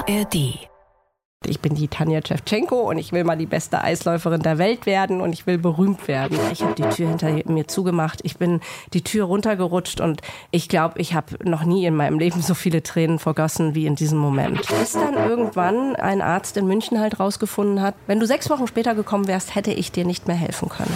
ARD. Ich bin die Tanja Schewtschenko und ich will mal die beste Eisläuferin der Welt werden und ich will berühmt werden. Ich habe die Tür hinter mir zugemacht, ich bin die Tür runtergerutscht und ich glaube, ich habe noch nie in meinem Leben so viele Tränen vergossen wie in diesem Moment. Bis dann irgendwann ein Arzt in München halt rausgefunden hat, wenn du 6 Wochen später gekommen wärst, hätte ich dir nicht mehr helfen können.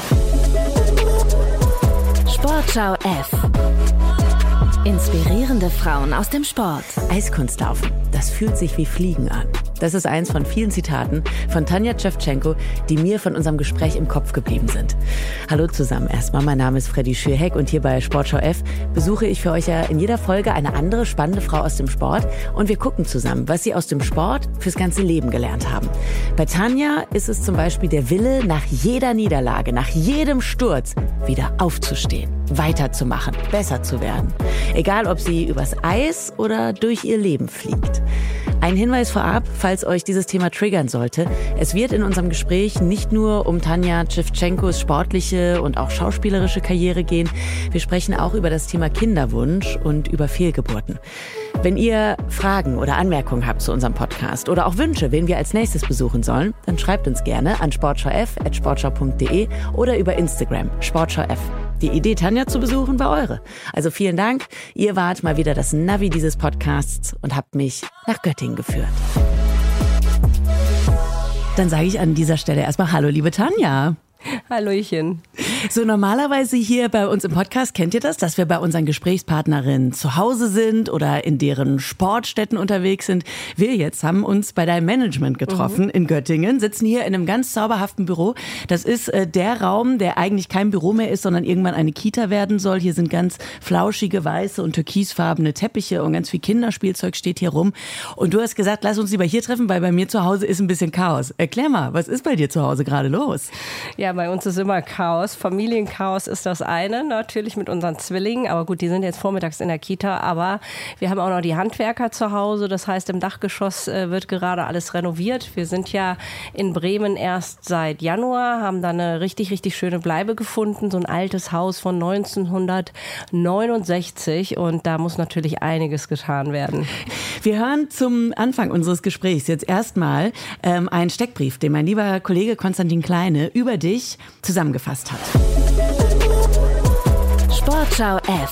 Sportschau F. Inspirierende Frauen aus dem Sport. Eiskunstlaufen, das fühlt sich wie Fliegen an. Das ist eins von vielen Zitaten von Tanja Schewtschenko, die mir von unserem Gespräch im Kopf geblieben sind. Hallo zusammen erstmal, mein Name ist Freddy Schürheck und hier bei Sportschau F besuche ich für euch ja in jeder Folge eine andere spannende Frau aus dem Sport und wir gucken zusammen, was sie aus dem Sport fürs ganze Leben gelernt haben. Bei Tanja ist es zum Beispiel der Wille, nach jeder Niederlage, nach jedem Sturz wieder aufzustehen, weiterzumachen, besser zu werden. Egal, ob sie übers Eis oder durch ihr Leben fliegt. Ein Hinweis vorab, falls euch dieses Thema triggern sollte. Es wird in unserem Gespräch nicht nur um Tanja Schewtschenkos sportliche und auch schauspielerische Karriere gehen. Wir sprechen auch über das Thema Kinderwunsch und über Fehlgeburten. Wenn ihr Fragen oder Anmerkungen habt zu unserem Podcast oder auch Wünsche, wen wir als nächstes besuchen sollen, dann schreibt uns gerne an sportschauF@sportschau.de oder über Instagram, sportschauF. Die Idee, Tanja zu besuchen, war eure. Also vielen Dank. Ihr wart mal wieder das Navi dieses Podcasts und habt mich nach Göttingen geführt. Dann sage ich an dieser Stelle erstmal Hallo, liebe Tanja. Hallöchen. So, normalerweise hier bei uns im Podcast, kennt ihr das, dass wir bei unseren Gesprächspartnerinnen zu Hause sind oder in deren Sportstätten unterwegs sind. Wir jetzt haben uns bei deinem Management getroffen in Göttingen, sitzen hier in einem ganz zauberhaften Büro. Das ist der Raum, der eigentlich kein Büro mehr ist, sondern irgendwann eine Kita werden soll. Hier sind ganz flauschige, weiße und türkisfarbene Teppiche und ganz viel Kinderspielzeug steht hier rum. Und du hast gesagt, lass uns lieber hier treffen, weil bei mir zu Hause ist ein bisschen Chaos. Erklär mal, was ist bei dir zu Hause gerade los? Ja, bei uns ist immer Chaos. Familienchaos ist das eine, natürlich mit unseren Zwillingen. Aber gut, die sind jetzt vormittags in der Kita. Aber wir haben auch noch die Handwerker zu Hause. Das heißt, im Dachgeschoss wird gerade alles renoviert. Wir sind ja in Bremen erst seit Januar, haben da eine richtig, richtig schöne Bleibe gefunden. So ein altes Haus von 1969. Und da muss natürlich einiges getan werden. Wir hören zum Anfang unseres Gesprächs jetzt erstmal einen Steckbrief, den mein lieber Kollege Konstantin Kleine über dich zusammengefasst hat. Sportschau F.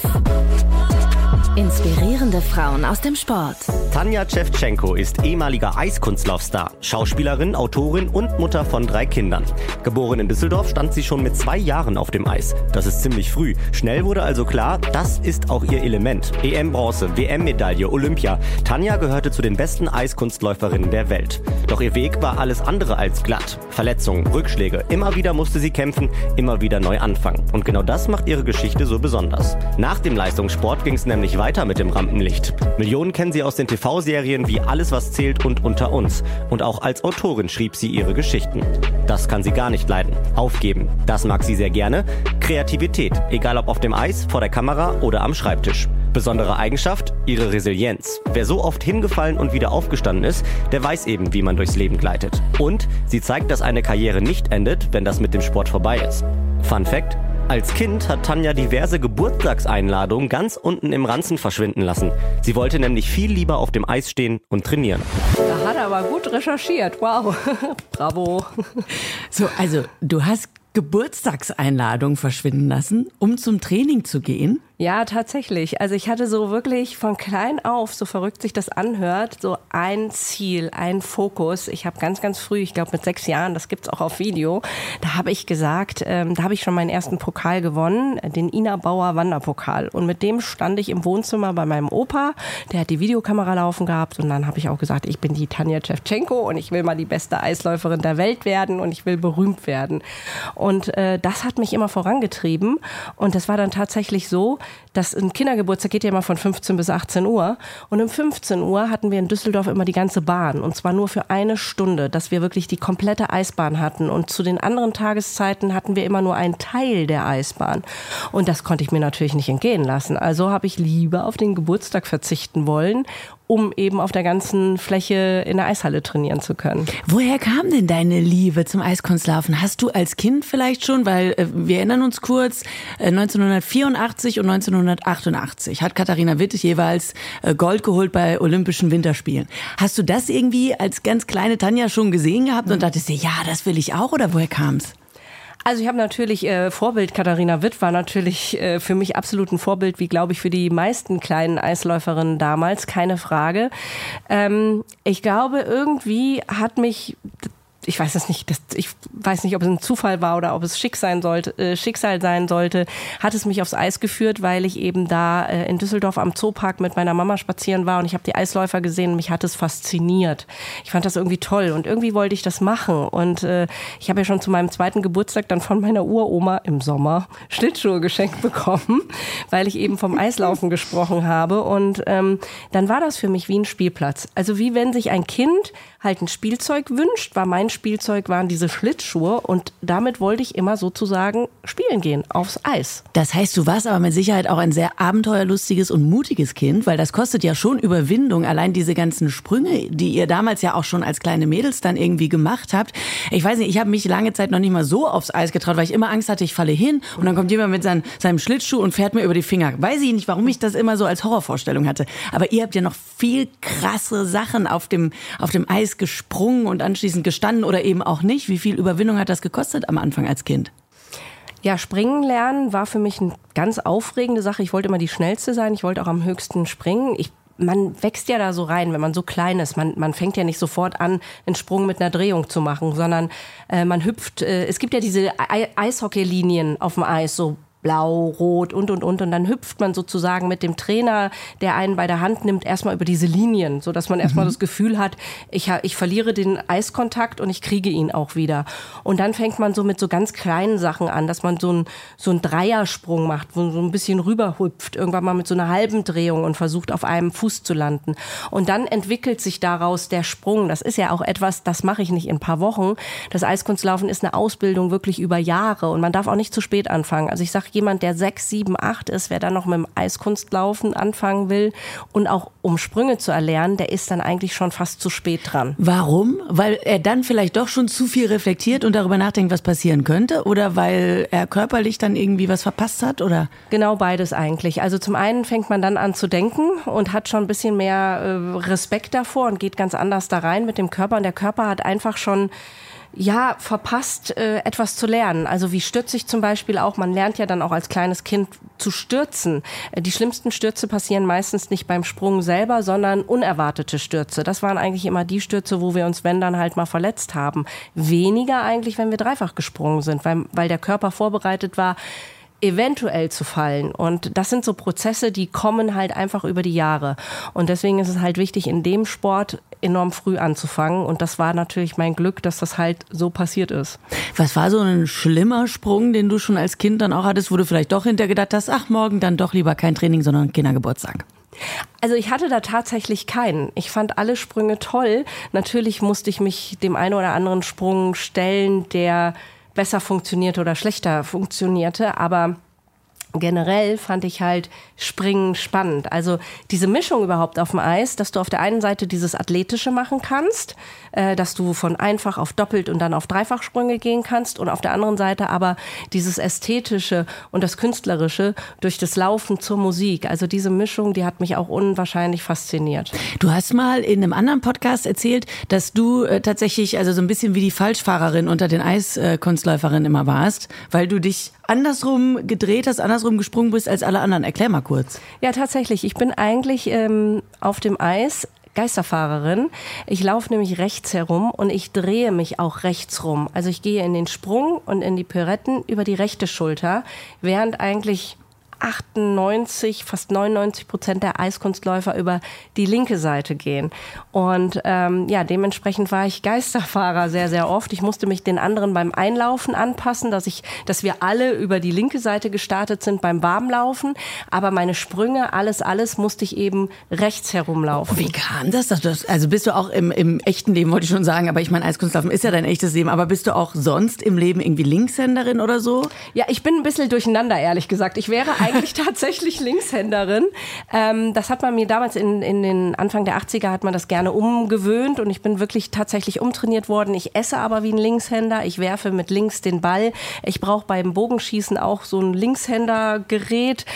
Inspirierende Frauen aus dem Sport. Tanja Schewtschenko ist ehemaliger Eiskunstlaufstar, Schauspielerin, Autorin und Mutter von 3 Kindern. Geboren in Düsseldorf, stand sie schon mit 2 Jahren auf dem Eis. Das ist ziemlich früh. Schnell wurde also klar, das ist auch ihr Element. EM-Bronze, WM-Medaille, Olympia. Tanja gehörte zu den besten Eiskunstläuferinnen der Welt. Doch ihr Weg war alles andere als glatt. Verletzungen, Rückschläge. Immer wieder musste sie kämpfen, immer wieder neu anfangen. Und genau das macht ihre Geschichte so besonders. Nach dem Leistungssport ging es nämlich weiter mit dem Rampenlicht. Millionen kennen sie aus den TV-Serien wie Alles, was zählt und Unter uns. Und auch als Autorin schrieb sie ihre Geschichten. Das kann sie gar nicht leiden. Aufgeben. Das mag sie sehr gerne. Kreativität. Egal ob auf dem Eis, vor der Kamera oder am Schreibtisch. Besondere Eigenschaft? Ihre Resilienz. Wer so oft hingefallen und wieder aufgestanden ist, der weiß eben, wie man durchs Leben gleitet. Und sie zeigt, dass eine Karriere nicht endet, wenn das mit dem Sport vorbei ist. Fun Fact: Als Kind hat Tanja diverse Geburtstagseinladungen ganz unten im Ranzen verschwinden lassen. Sie wollte nämlich viel lieber auf dem Eis stehen und trainieren. Da hat er aber gut recherchiert. Wow. Bravo. So, also du hast Geburtstagseinladungen verschwinden lassen, um zum Training zu gehen? Ja, tatsächlich. Also ich hatte so wirklich von klein auf, so verrückt sich das anhört, so ein Ziel, ein Fokus. Ich habe ganz, ganz früh, ich glaube mit 6 Jahren, das gibt's auch auf Video, da habe ich gesagt, da habe ich schon meinen ersten Pokal gewonnen, den Ina Bauer Wanderpokal. Und mit dem stand ich im Wohnzimmer bei meinem Opa, der hat die Videokamera laufen gehabt und dann habe ich auch gesagt, ich bin die Tanja Schewtschenko und ich will mal die beste Eisläuferin der Welt werden und ich will berühmt werden. Und das hat mich immer vorangetrieben und das war dann tatsächlich so, dass ein Kindergeburtstag geht ja immer von 15 bis 18 Uhr. Und um 15 Uhr hatten wir in Düsseldorf immer die ganze Bahn. Und zwar nur für eine Stunde, dass wir wirklich die komplette Eisbahn hatten. Und zu den anderen Tageszeiten hatten wir immer nur einen Teil der Eisbahn. Und das konnte ich mir natürlich nicht entgehen lassen. Also habe ich lieber auf den Geburtstag verzichten wollen, um eben auf der ganzen Fläche in der Eishalle trainieren zu können. Woher kam denn deine Liebe zum Eiskunstlaufen? Hast du als Kind vielleicht schon, weil wir erinnern uns kurz, 1984 und 1988 hat Katharina Witt jeweils Gold geholt bei Olympischen Winterspielen. Hast du das irgendwie als ganz kleine Tanja schon gesehen gehabt und dachtest dir, ja, das will ich auch, oder woher kam's? Also ich habe natürlich Vorbild, Katharina Witt war natürlich für mich absolut ein Vorbild, wie glaube ich für die meisten kleinen Eisläuferinnen damals, keine Frage. Ich glaube, irgendwie hat mich... Ich weiß es nicht, ich weiß nicht, ob es ein Zufall war oder ob es Schicksal sein sollte, hat es mich aufs Eis geführt, weil ich eben da in Düsseldorf am Zoopark mit meiner Mama spazieren war und ich habe die Eisläufer gesehen und mich hat es fasziniert. Ich fand das irgendwie toll und irgendwie wollte ich das machen und ich habe ja schon zu meinem 2. Geburtstag dann von meiner Uroma im Sommer Schlittschuhe geschenkt bekommen, weil ich eben vom Eislaufen gesprochen habe und dann war das für mich wie ein Spielplatz. Also wie wenn sich ein Kind halt ein Spielzeug wünscht, war mein Spielzeug waren diese Schlittschuhe und damit wollte ich immer sozusagen spielen gehen, aufs Eis. Das heißt, du warst aber mit Sicherheit auch ein sehr abenteuerlustiges und mutiges Kind, weil das kostet ja schon Überwindung, allein diese ganzen Sprünge, die ihr damals ja auch schon als kleine Mädels dann irgendwie gemacht habt. Ich weiß nicht, ich habe mich lange Zeit noch nicht mal so aufs Eis getraut, weil ich immer Angst hatte, ich falle hin und dann kommt jemand mit seinem Schlittschuh und fährt mir über die Finger. Weiß ich nicht, warum ich das immer so als Horrorvorstellung hatte. Aber ihr habt ja noch viel krasse Sachen auf dem Eis gesprungen und anschließend gestanden oder eben auch nicht. Wie viel Überwindung hat das gekostet am Anfang als Kind? Ja, springen lernen war für mich eine ganz aufregende Sache. Ich wollte immer die Schnellste sein. Ich wollte auch am höchsten springen. Man wächst ja da so rein, wenn man so klein ist. Man fängt ja nicht sofort an, einen Sprung mit einer Drehung zu machen, sondern man hüpft. Es gibt ja diese Eishockeylinien auf dem Eis, so blau, rot und dann hüpft man sozusagen mit dem Trainer, der einen bei der Hand nimmt, erstmal über diese Linien, so dass man erstmal das Gefühl hat, ich verliere den Eiskontakt und ich kriege ihn auch wieder. Und dann fängt man so mit so ganz kleinen Sachen an, dass man so einen Dreiersprung macht, wo so ein bisschen rüber hüpft, irgendwann mal mit so einer halben Drehung und versucht auf einem Fuß zu landen. Und dann entwickelt sich daraus der Sprung. Das ist ja auch etwas, das mache ich nicht in ein paar Wochen. Das Eiskunstlaufen ist eine Ausbildung wirklich über Jahre und man darf auch nicht zu spät anfangen. Also ich sage, jemand, der 6, 7, 8 ist, wer dann noch mit dem Eiskunstlaufen anfangen will und auch um Sprünge zu erlernen, der ist dann eigentlich schon fast zu spät dran. Warum? Weil er dann vielleicht doch schon zu viel reflektiert und darüber nachdenkt, was passieren könnte? Oder weil er körperlich dann irgendwie was verpasst hat? Oder? Genau beides eigentlich. Also zum einen fängt man dann an zu denken und hat schon ein bisschen mehr Respekt davor und geht ganz anders da rein mit dem Körper. Und der Körper hat einfach schon verpasst, etwas zu lernen. Also wie stürze ich zum Beispiel auch? Man lernt ja dann auch als kleines Kind zu stürzen. Die schlimmsten Stürze passieren meistens nicht beim Sprung selber, sondern unerwartete Stürze. Das waren eigentlich immer die Stürze, wo wir uns, wenn dann halt mal verletzt haben. Weniger eigentlich, wenn wir dreifach gesprungen sind, weil der Körper vorbereitet war, eventuell zu fallen. Und das sind so Prozesse, die kommen halt einfach über die Jahre. Und deswegen ist es halt wichtig, in dem Sport enorm früh anzufangen. Und das war natürlich mein Glück, dass das halt so passiert ist. Was war so ein schlimmer Sprung, den du schon als Kind dann auch hattest, wo du vielleicht doch hinterher gedacht hast, ach, morgen dann doch lieber kein Training, sondern Kindergeburtstag? Also ich hatte da tatsächlich keinen. Ich fand alle Sprünge toll. Natürlich musste ich mich dem einen oder anderen Sprung stellen, der besser funktionierte oder schlechter funktionierte, aber generell fand ich halt Springen spannend. Also diese Mischung überhaupt auf dem Eis, dass du auf der einen Seite dieses Athletische machen kannst, dass du von einfach auf doppelt und dann auf Dreifachsprünge gehen kannst und auf der anderen Seite aber dieses Ästhetische und das Künstlerische durch das Laufen zur Musik. Also diese Mischung, die hat mich auch unwahrscheinlich fasziniert. Du hast mal in einem anderen Podcast erzählt, dass du tatsächlich also so ein bisschen wie die Falschfahrerin unter den Eiskunstläuferinnen immer warst, weil du dich andersrum gedreht hast, andersrum gesprungen bist als alle anderen. Erklär mal kurz. Ja, tatsächlich. Ich bin eigentlich auf dem Eis Geisterfahrerin. Ich laufe nämlich rechts herum und ich drehe mich auch rechts rum. Also ich gehe in den Sprung und in die Pirouetten über die rechte Schulter, während eigentlich 98, fast 99% der Eiskunstläufer über die linke Seite gehen. Und dementsprechend war ich Geisterfahrer sehr, sehr oft. Ich musste mich den anderen beim Einlaufen anpassen, dass wir alle über die linke Seite gestartet sind beim Warmlaufen. Aber meine Sprünge, alles musste ich eben rechts herumlaufen. Wie kam das? Also bist du auch im echten Leben, wollte ich schon sagen, aber ich meine, Eiskunstlaufen ist ja dein echtes Leben, aber bist du auch sonst im Leben irgendwie Linkshänderin oder so? Ja, ich bin ein bisschen durcheinander, ehrlich gesagt. Ich wäre eigentlich tatsächlich Linkshänderin. Das hat man mir damals in den Anfang der 80er hat man das gerne umgewöhnt und ich bin wirklich tatsächlich umtrainiert worden. Ich esse aber wie ein Linkshänder. Ich werfe mit links den Ball. Ich brauche beim Bogenschießen auch so ein Linkshändergerät.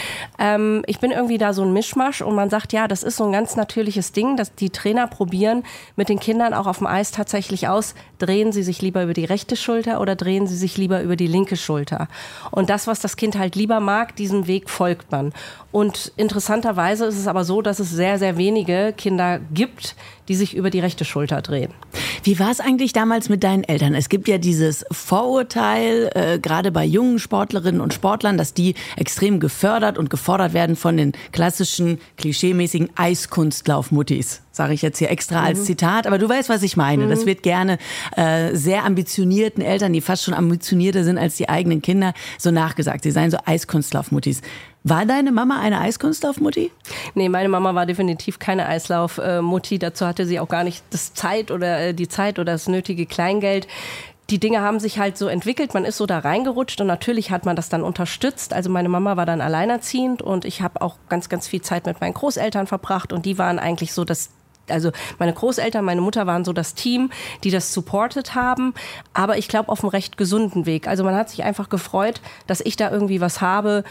Ich bin irgendwie da so ein Mischmasch und man sagt, ja, das ist so ein ganz natürliches Ding, dass die Trainer probieren mit den Kindern auch auf dem Eis tatsächlich aus, drehen sie sich lieber über die rechte Schulter oder drehen sie sich lieber über die linke Schulter. Und das, was das Kind halt lieber mag, diesen Weg folgt man. Und interessanterweise ist es aber so, dass es sehr, sehr wenige Kinder gibt, die sich über die rechte Schulter drehen. Wie war es eigentlich damals mit deinen Eltern? Es gibt ja dieses Vorurteil, gerade bei jungen Sportlerinnen und Sportlern, dass die extrem gefördert und gefordert werden von den klassischen, klischeemäßigen Eiskunstlauf-Muttis. Sage ich jetzt hier extra als Zitat, aber du weißt, was ich meine. Das wird gerne sehr ambitionierten Eltern, die fast schon ambitionierter sind als die eigenen Kinder, so nachgesagt. Sie seien so Eiskunstlauf-Muttis. War deine Mama eine Eislaufmutti? Nee, meine Mama war definitiv keine Eislaufmutti. Dazu hatte sie auch gar nicht die Zeit oder das nötige Kleingeld. Die Dinge haben sich halt so entwickelt, man ist so da reingerutscht und natürlich hat man das dann unterstützt. Also meine Mama war dann alleinerziehend und ich habe auch ganz, ganz viel Zeit mit meinen Großeltern verbracht und die waren eigentlich so also meine Großeltern, meine Mutter waren so das Team, die das supportet haben, aber ich glaube auf einem recht gesunden Weg. Also man hat sich einfach gefreut, dass ich da irgendwie was habe,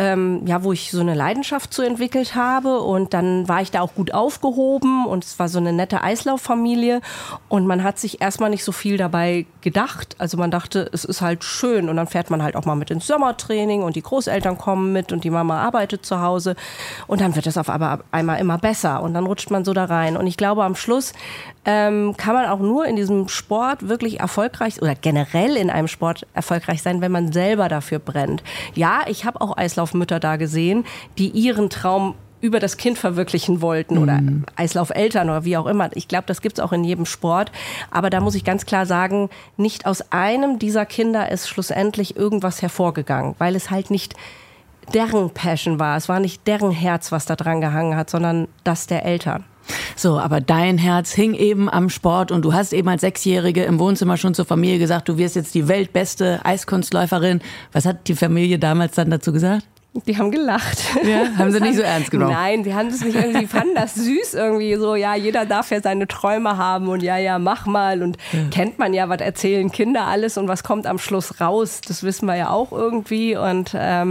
wo ich so eine Leidenschaft zu entwickelt habe und dann war ich da auch gut aufgehoben und es war so eine nette Eislauffamilie und man hat sich erstmal nicht so viel dabei gedacht. Also man dachte, es ist halt schön und dann fährt man halt auch mal mit ins Sommertraining und die Großeltern kommen mit und die Mama arbeitet zu Hause und dann wird es auf einmal immer besser und dann rutscht man so da rein und ich glaube, am Schluss kann man auch nur in diesem Sport wirklich erfolgreich oder generell in einem Sport erfolgreich sein, wenn man selber dafür brennt. Ja, ich habe auch Eislaufmütter da gesehen, die ihren Traum über das Kind verwirklichen wollten oder Eislaufeltern oder wie auch immer. Ich glaube, das gibt's auch in jedem Sport. Aber da muss ich ganz klar sagen, nicht aus einem dieser Kinder ist schlussendlich irgendwas hervorgegangen, weil es halt nicht deren Passion war. Es war nicht deren Herz, was da dran gehangen hat, sondern das der Eltern. So, aber dein Herz hing eben am Sport und du hast eben als Sechsjährige im Wohnzimmer schon zur Familie gesagt, du wirst jetzt die weltbeste Eiskunstläuferin. Was hat die Familie damals dann dazu gesagt? Die haben gelacht. Ja, haben sie nicht so ernst genommen? Nein, die haben das nicht irgendwie, fanden das süß irgendwie so, ja, jeder darf ja seine Träume haben und ja, mach mal und kennt man ja, was erzählen Kinder alles und was kommt am Schluss raus, das wissen wir ja auch irgendwie und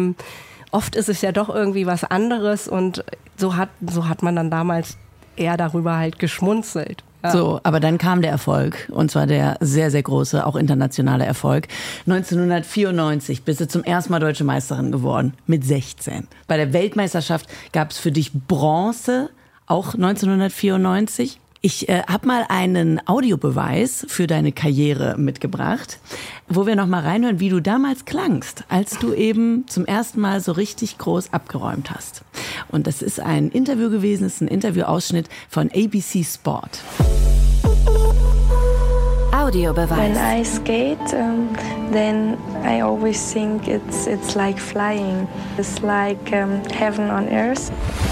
oft ist es ja doch irgendwie was anderes und so hat man dann damals eher darüber halt geschmunzelt. Ja. So, aber dann kam der Erfolg und zwar der sehr, sehr große, auch internationale Erfolg. 1994 bist du zum ersten Mal Deutsche Meisterin geworden, mit 16. Bei der Weltmeisterschaft gab es für dich Bronze, auch 1994. Ich habe mal einen Audiobeweis für deine Karriere mitgebracht, wo wir noch mal reinhören, wie du damals klangst, als du eben zum ersten Mal so richtig groß abgeräumt hast. Und das ist ein Interview gewesen, das ist ein Interviewausschnitt von ABC Sport. Audiobeweis. When I skate, then I always think it's like flying. It's like heaven on earth.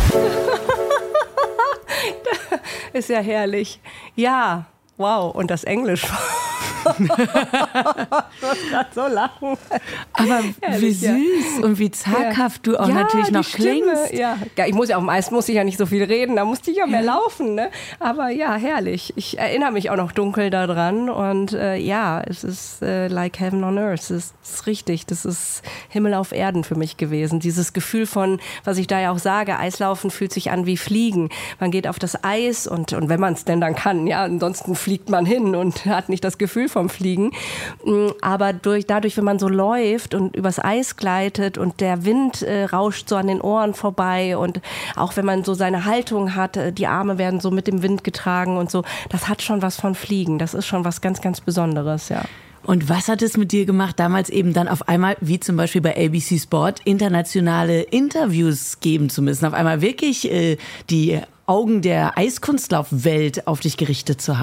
Ist ja herrlich. Ja, wow. Und das Englisch. Ich muss gerade so lachen. Aber herrlich, wie süß und wie zaghaft du auch natürlich noch klingst. Ja, ich muss ja auf dem Eis muss ich ja nicht so viel reden, da musste ich ja mehr laufen. Ne? Aber ja, herrlich. Ich erinnere mich auch noch dunkel daran. Und es ist like heaven on earth. Das ist richtig. Das ist Himmel auf Erden für mich gewesen. Dieses Gefühl von, was ich da ja auch sage, Eislaufen fühlt sich an wie Fliegen. Man geht auf das Eis und wenn man es denn dann kann, ja, ansonsten fliegt man hin und hat nicht das Gefühl vom Fliegen. Aber dadurch, wenn man so läuft und übers Eis gleitet und der Wind rauscht so an den Ohren vorbei und auch wenn man so seine Haltung hat, die Arme werden so mit dem Wind getragen und so, das hat schon was von Fliegen. Das ist schon was ganz, ganz Besonderes, ja. Und was hat es mit dir gemacht, damals eben dann auf einmal, wie zum Beispiel bei ABC Sport, internationale Interviews geben zu müssen? Auf einmal wirklich die Augen der Eiskunstlaufwelt auf dich gerichtet zu haben?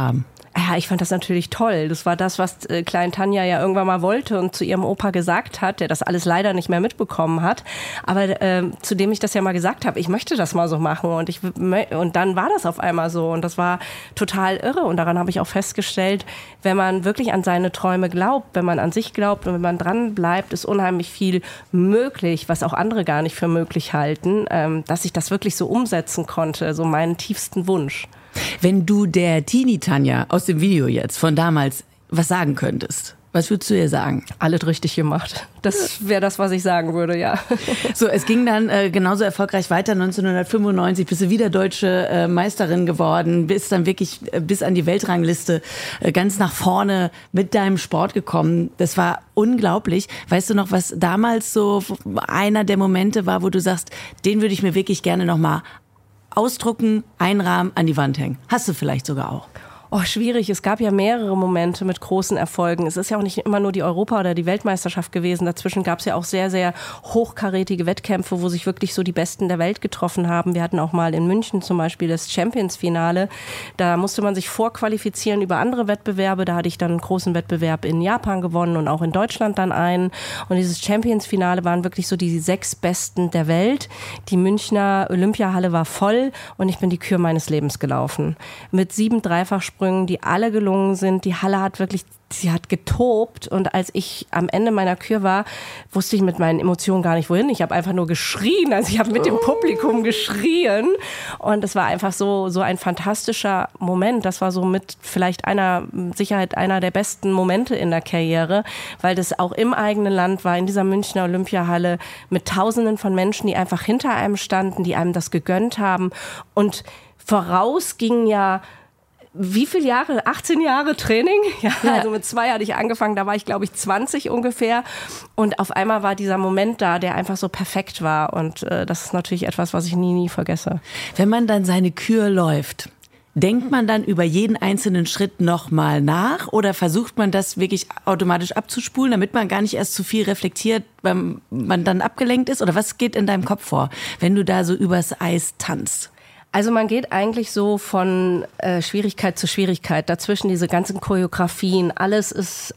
Ja, ich fand das natürlich toll. Das war das, was Klein Tanja ja irgendwann mal wollte und zu ihrem Opa gesagt hat, der das alles leider nicht mehr mitbekommen hat. Aber zu dem ich das ja mal gesagt habe, ich möchte das mal so machen. Und dann war das auf einmal so. Und das war total irre. Und daran habe ich auch festgestellt, wenn man wirklich an seine Träume glaubt, wenn man an sich glaubt und wenn man dran bleibt, ist unheimlich viel möglich, was auch andere gar nicht für möglich halten, dass ich das wirklich so umsetzen konnte, so meinen tiefsten Wunsch. Wenn du der Teenie-Tanja aus dem Video jetzt von damals was sagen könntest, was würdest du ihr sagen? Alles richtig gemacht. Das wäre das, was ich sagen würde, ja. So, es ging dann genauso erfolgreich weiter. 1995 bist du wieder deutsche Meisterin geworden, bist dann wirklich bis an die Weltrangliste ganz nach vorne mit deinem Sport gekommen. Das war unglaublich. Weißt du noch, was damals so einer der Momente war, wo du sagst, den würde ich mir wirklich gerne nochmal ausdrucken, einrahmen, an die Wand hängen? Hast du vielleicht sogar auch? Oh, schwierig. Es gab ja mehrere Momente mit großen Erfolgen. Es ist ja auch nicht immer nur die Europa- oder die Weltmeisterschaft gewesen. Dazwischen gab es ja auch sehr, sehr hochkarätige Wettkämpfe, wo sich wirklich so die Besten der Welt getroffen haben. Wir hatten auch mal in München zum Beispiel das Champions-Finale. Da musste man sich vorqualifizieren über andere Wettbewerbe. Da hatte ich dann einen großen Wettbewerb in Japan gewonnen und auch in Deutschland dann einen. Und dieses Champions-Finale waren wirklich so die 6 Besten der Welt. Die Münchner Olympiahalle war voll und ich bin die Kür meines Lebens gelaufen. Mit 7 Dreifachsprüngen, die alle gelungen sind. Die Halle hat wirklich, sie hat getobt und als ich am Ende meiner Kür war, wusste ich mit meinen Emotionen gar nicht wohin. Ich habe einfach nur geschrien, also ich habe mit dem Publikum geschrien und es war einfach so ein fantastischer Moment. Das war so mit vielleicht Sicherheit einer der besten Momente in der Karriere, weil das auch im eigenen Land war, in dieser Münchner Olympiahalle mit Tausenden von Menschen, die einfach hinter einem standen, die einem das gegönnt haben und voraus gingen ja wie viele Jahre? 18 Jahre Training? Ja, also mit 2 hatte ich angefangen, da war ich, glaube ich, 20 ungefähr. Und auf einmal war dieser Moment da, der einfach so perfekt war. Und das ist natürlich etwas, was ich nie vergesse. Wenn man dann seine Kür läuft, denkt man dann über jeden einzelnen Schritt nochmal nach oder versucht man das wirklich automatisch abzuspulen, damit man gar nicht erst zu viel reflektiert, wenn man dann abgelenkt ist? Oder was geht in deinem Kopf vor, wenn du da so übers Eis tanzt? Also man geht eigentlich so von Schwierigkeit zu Schwierigkeit. Dazwischen diese ganzen Choreografien, alles ist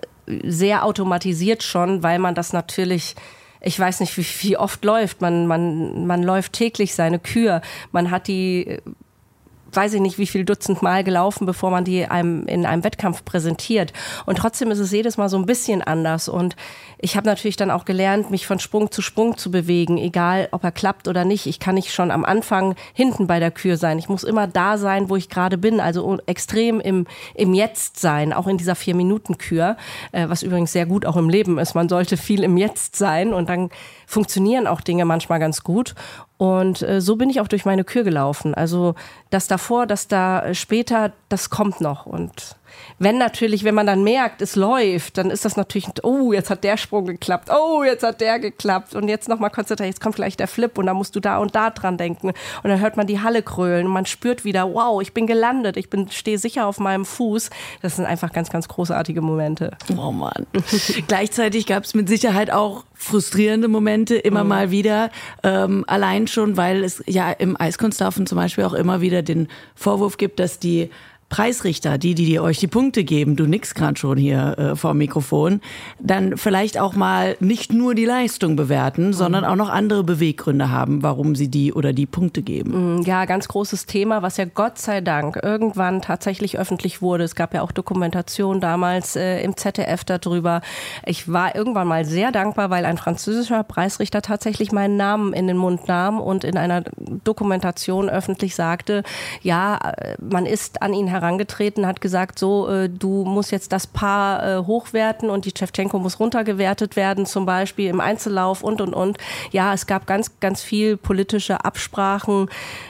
sehr automatisiert schon, weil man das natürlich, ich weiß nicht, wie oft läuft. Man läuft täglich seine Kür. Man hat die, weiß ich nicht, wie viel Dutzend Mal gelaufen, bevor man die einem in einem Wettkampf präsentiert. Und trotzdem ist es jedes Mal so ein bisschen anders. Und ich habe natürlich dann auch gelernt, mich von Sprung zu bewegen, egal ob er klappt oder nicht. Ich kann nicht schon am Anfang hinten bei der Kür sein. Ich muss immer da sein, wo ich gerade bin, also extrem im Jetzt sein, auch in dieser 4-Minuten-Kür, was übrigens sehr gut auch im Leben ist. Man sollte viel im Jetzt sein und dann funktionieren auch Dinge manchmal ganz gut. Und so bin ich auch durch meine Kür gelaufen. Also das davor, das da später, das kommt noch. Und wenn man dann merkt, es läuft, dann ist das natürlich, oh, jetzt hat der Sprung geklappt, oh, jetzt hat der geklappt und jetzt nochmal konzentriert, jetzt kommt vielleicht der Flip und dann musst du da und da dran denken. Und dann hört man die Halle krölen und man spürt wieder, wow, ich bin gelandet, stehe sicher auf meinem Fuß. Das sind einfach ganz, ganz großartige Momente. Oh Mann. Gleichzeitig gab es mit Sicherheit auch frustrierende Momente immer mal wieder, allein schon, weil es ja im Eiskunstlaufen zum Beispiel auch immer wieder den Vorwurf gibt, dass die Preisrichter, die euch die Punkte geben, du nix gerade schon hier vor dem Mikrofon, dann vielleicht auch mal nicht nur die Leistung bewerten, sondern auch noch andere Beweggründe haben, warum sie die oder die Punkte geben. Ja, ganz großes Thema, was ja Gott sei Dank irgendwann tatsächlich öffentlich wurde. Es gab ja auch Dokumentation damals im ZDF darüber. Ich war irgendwann mal sehr dankbar, weil ein französischer Preisrichter tatsächlich meinen Namen in den Mund nahm und in einer Dokumentation öffentlich sagte, ja, man ist an ihn herangetreten, hat gesagt, so, du musst jetzt das Paar hochwerten und die Schewtschenko muss runtergewertet werden, zum Beispiel im Einzellauf und. Ja, es gab ganz, ganz viel politische Absprachen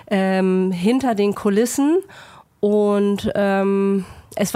hinter den Kulissen und es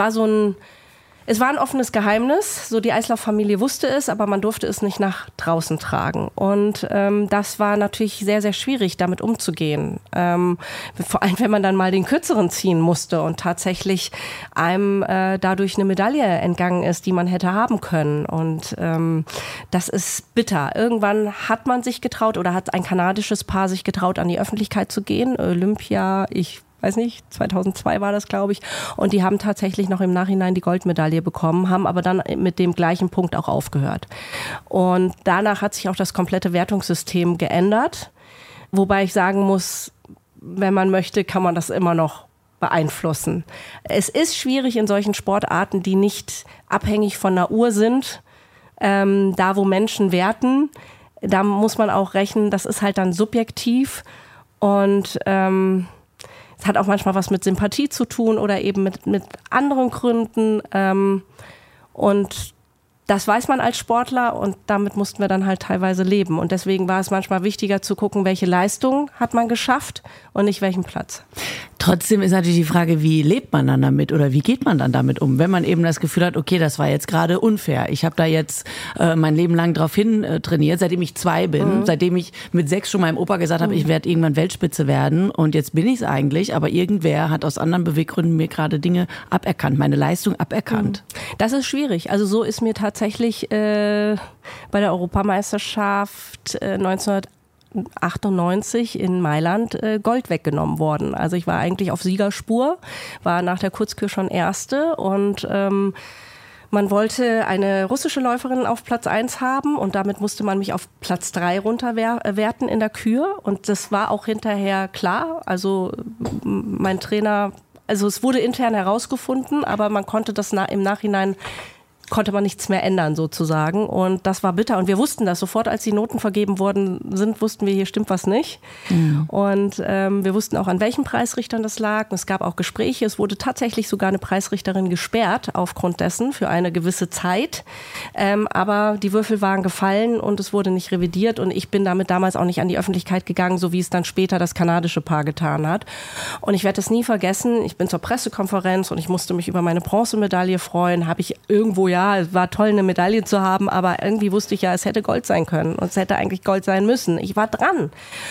war ein offenes Geheimnis, so die Eislauffamilie wusste es, aber man durfte es nicht nach draußen tragen. Und das war natürlich sehr, sehr schwierig, damit umzugehen. Vor allem, wenn man dann mal den Kürzeren ziehen musste und tatsächlich einem dadurch eine Medaille entgangen ist, die man hätte haben können. Und das ist bitter. Irgendwann hat man sich getraut oder hat ein kanadisches Paar sich getraut, an die Öffentlichkeit zu gehen. Olympia, ich weiß nicht, 2002 war das, glaube ich. Und die haben tatsächlich noch im Nachhinein die Goldmedaille bekommen, haben aber dann mit dem gleichen Punkt auch aufgehört. Und danach hat sich auch das komplette Wertungssystem geändert. Wobei ich sagen muss, wenn man möchte, kann man das immer noch beeinflussen. Es ist schwierig in solchen Sportarten, die nicht abhängig von einer Uhr sind, da wo Menschen werten, da muss man auch rechnen, das ist halt dann subjektiv und es hat auch manchmal was mit Sympathie zu tun oder eben mit anderen Gründen und das weiß man als Sportler und damit mussten wir dann halt teilweise leben. Und deswegen war es manchmal wichtiger zu gucken, welche Leistung hat man geschafft und nicht welchen Platz. Trotzdem ist natürlich die Frage, wie lebt man dann damit oder wie geht man dann damit um, wenn man eben das Gefühl hat, okay, das war jetzt gerade unfair. Ich habe da jetzt mein Leben lang drauf hin trainiert, seitdem ich 2 bin, seitdem ich mit 6 schon meinem Opa gesagt habe, ich werde irgendwann Weltspitze werden und jetzt bin ich es eigentlich, aber irgendwer hat aus anderen Beweggründen mir gerade Dinge aberkannt, meine Leistung aberkannt. Das ist schwierig. Also so ist mir tatsächlich bei der Europameisterschaft 1998 in Mailand Gold weggenommen worden. Also ich war eigentlich auf Siegerspur, war nach der Kurzkür schon Erste und man wollte eine russische Läuferin auf Platz 1 haben und damit musste man mich auf Platz 3 runterwerten in der Kür und das war auch hinterher klar. Also mein Trainer, also es wurde intern herausgefunden, aber man konnte das im Nachhinein konnte man nichts mehr ändern sozusagen und das war bitter und wir wussten das sofort, als die Noten vergeben worden sind, wussten wir, hier stimmt was nicht und wir wussten auch, an welchen Preisrichtern das lag. Es gab auch Gespräche, es wurde tatsächlich sogar eine Preisrichterin gesperrt aufgrund dessen für eine gewisse Zeit, aber die Würfel waren gefallen und es wurde nicht revidiert und ich bin damit damals auch nicht an die Öffentlichkeit gegangen, so wie es dann später das kanadische Paar getan hat und ich werde es nie vergessen, ich bin zur Pressekonferenz und ich musste mich über meine Bronzemedaille freuen, habe ich irgendwo es war toll, eine Medaille zu haben, aber irgendwie wusste ich ja, es hätte Gold sein können und es hätte eigentlich Gold sein müssen. Ich war dran.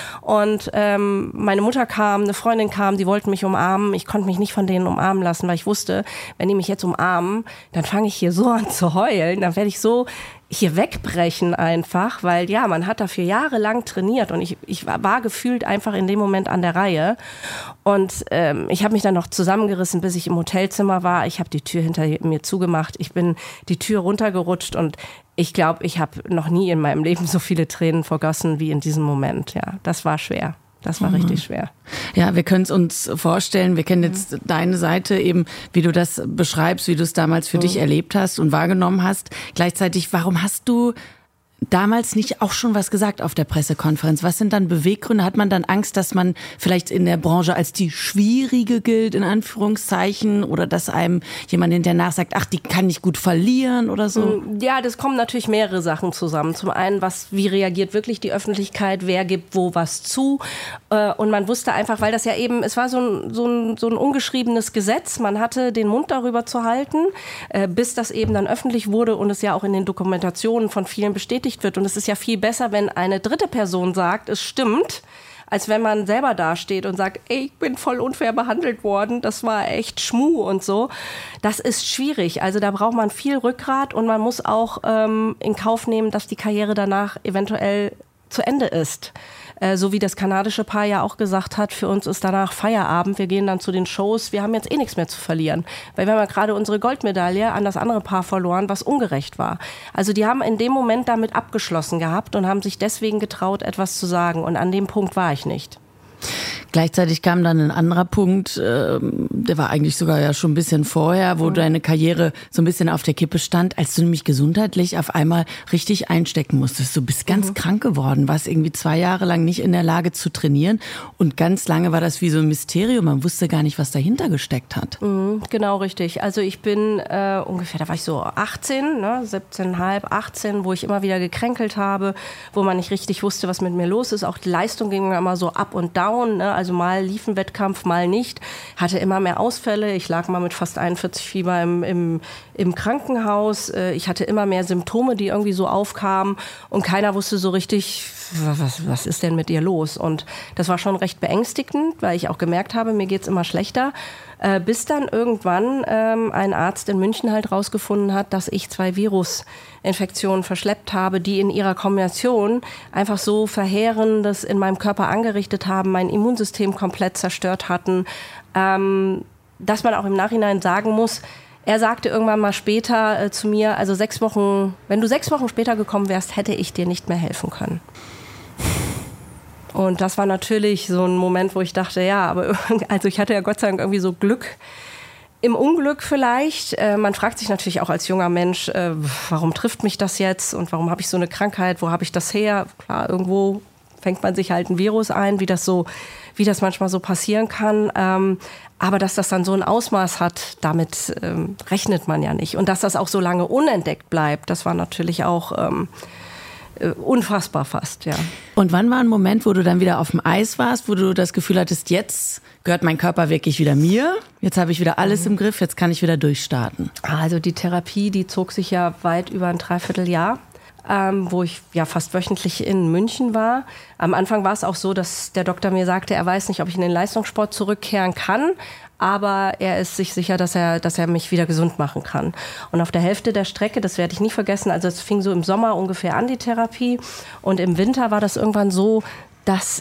Und meine Mutter kam, eine Freundin kam, die wollten mich umarmen. Ich konnte mich nicht von denen umarmen lassen, weil ich wusste, wenn die mich jetzt umarmen, dann fange ich hier so an zu heulen, dann werde ich so hier wegbrechen einfach, weil ja, man hat dafür jahrelang trainiert und ich war gefühlt einfach in dem Moment an der Reihe und ich habe mich dann noch zusammengerissen, bis ich im Hotelzimmer war. Ich habe die Tür hinter mir zugemacht, ich bin die Tür runtergerutscht und ich glaube, ich habe noch nie in meinem Leben so viele Tränen vergossen wie in diesem Moment. Ja, das war schwer. Das war richtig schwer. Ja, wir können es uns vorstellen. Wir kennen jetzt deine Seite eben, wie du das beschreibst, wie du es damals für dich erlebt hast und wahrgenommen hast. Gleichzeitig, warum hast du damals nicht auch schon was gesagt auf der Pressekonferenz? Was sind dann Beweggründe? Hat man dann Angst, dass man vielleicht in der Branche als die Schwierige gilt, in Anführungszeichen, oder dass einem jemand hinterher sagt, ach, die kann nicht gut verlieren oder so? Ja, das kommen natürlich mehrere Sachen zusammen. Zum einen, wie reagiert wirklich die Öffentlichkeit? Wer gibt wo was zu? Und man wusste einfach, weil das ja eben, es war so ein ungeschriebenes Gesetz. Man hatte den Mund darüber zu halten, bis das eben dann öffentlich wurde und es ja auch in den Dokumentationen von vielen bestätigt wird. Und es ist ja viel besser, wenn eine dritte Person sagt, es stimmt, als wenn man selber dasteht und sagt, ey, ich bin voll unfair behandelt worden, das war echt Schmuh und so. Das ist schwierig. Also da braucht man viel Rückgrat und man muss auch in Kauf nehmen, dass die Karriere danach eventuell zu Ende ist. So wie das kanadische Paar ja auch gesagt hat, für uns ist danach Feierabend, wir gehen dann zu den Shows, wir haben jetzt eh nichts mehr zu verlieren. Weil wir haben ja gerade unsere Goldmedaille an das andere Paar verloren, was ungerecht war. Also die haben in dem Moment damit abgeschlossen gehabt und haben sich deswegen getraut, etwas zu sagen. Und an dem Punkt war ich nicht. Gleichzeitig kam dann ein anderer Punkt, der war eigentlich sogar ja schon ein bisschen vorher, wo deine Karriere so ein bisschen auf der Kippe stand, als du nämlich gesundheitlich auf einmal richtig einstecken musstest. Du bist ganz krank geworden, warst irgendwie 2 Jahre lang nicht in der Lage zu trainieren und ganz lange war das wie so ein Mysterium, man wusste gar nicht, was dahinter gesteckt hat. Genau, richtig. Also ich bin ungefähr, da war ich so 18, 17,5, 18, wo ich immer wieder gekränkelt habe, wo man nicht richtig wusste, was mit mir los ist. Auch die Leistung ging immer so up und down, also mal lief ein Wettkampf, mal nicht. Hatte immer mehr Ausfälle. Ich lag mal mit fast 41 Fieber im Krankenhaus. Ich hatte immer mehr Symptome, die irgendwie so aufkamen. Und keiner wusste so richtig, was ist denn mit ihr los? Und das war schon recht beängstigend, weil ich auch gemerkt habe, mir geht's immer schlechter. Bis dann irgendwann ein Arzt in München halt rausgefunden hat, dass ich 2 Virusinfektionen verschleppt habe, die in ihrer Kombination einfach so Verheerendes in meinem Körper angerichtet haben, mein Immunsystem komplett zerstört hatten, dass man auch im Nachhinein sagen muss, er sagte irgendwann mal später zu mir, also wenn du 6 Wochen später gekommen wärst, hätte ich dir nicht mehr helfen können. Und das war natürlich so ein Moment, wo ich dachte, ja, aber also ich hatte ja Gott sei Dank irgendwie so Glück im Unglück vielleicht. Man fragt sich natürlich auch als junger Mensch, warum trifft mich das jetzt und warum habe ich so eine Krankheit, wo habe ich das her? Klar, irgendwo fängt man sich halt ein Virus ein, wie das manchmal so passieren kann. Aber dass das dann so ein Ausmaß hat, damit rechnet man ja nicht. Und dass das auch so lange unentdeckt bleibt, das war natürlich auch unfassbar fast, ja. Und wann war ein Moment, wo du dann wieder auf dem Eis warst, wo du das Gefühl hattest, jetzt gehört mein Körper wirklich wieder mir, jetzt habe ich wieder alles im Griff, jetzt kann ich wieder durchstarten? Also die Therapie, die zog sich ja weit über ein Dreivierteljahr, wo ich ja fast wöchentlich in München war. Am Anfang war es auch so, dass der Doktor mir sagte, er weiß nicht, ob ich in den Leistungssport zurückkehren kann, aber er ist sich sicher, dass er mich wieder gesund machen kann. Und auf der Hälfte der Strecke, das werde ich nie vergessen, also es fing so im Sommer ungefähr an, die Therapie. Und im Winter war das irgendwann so, dass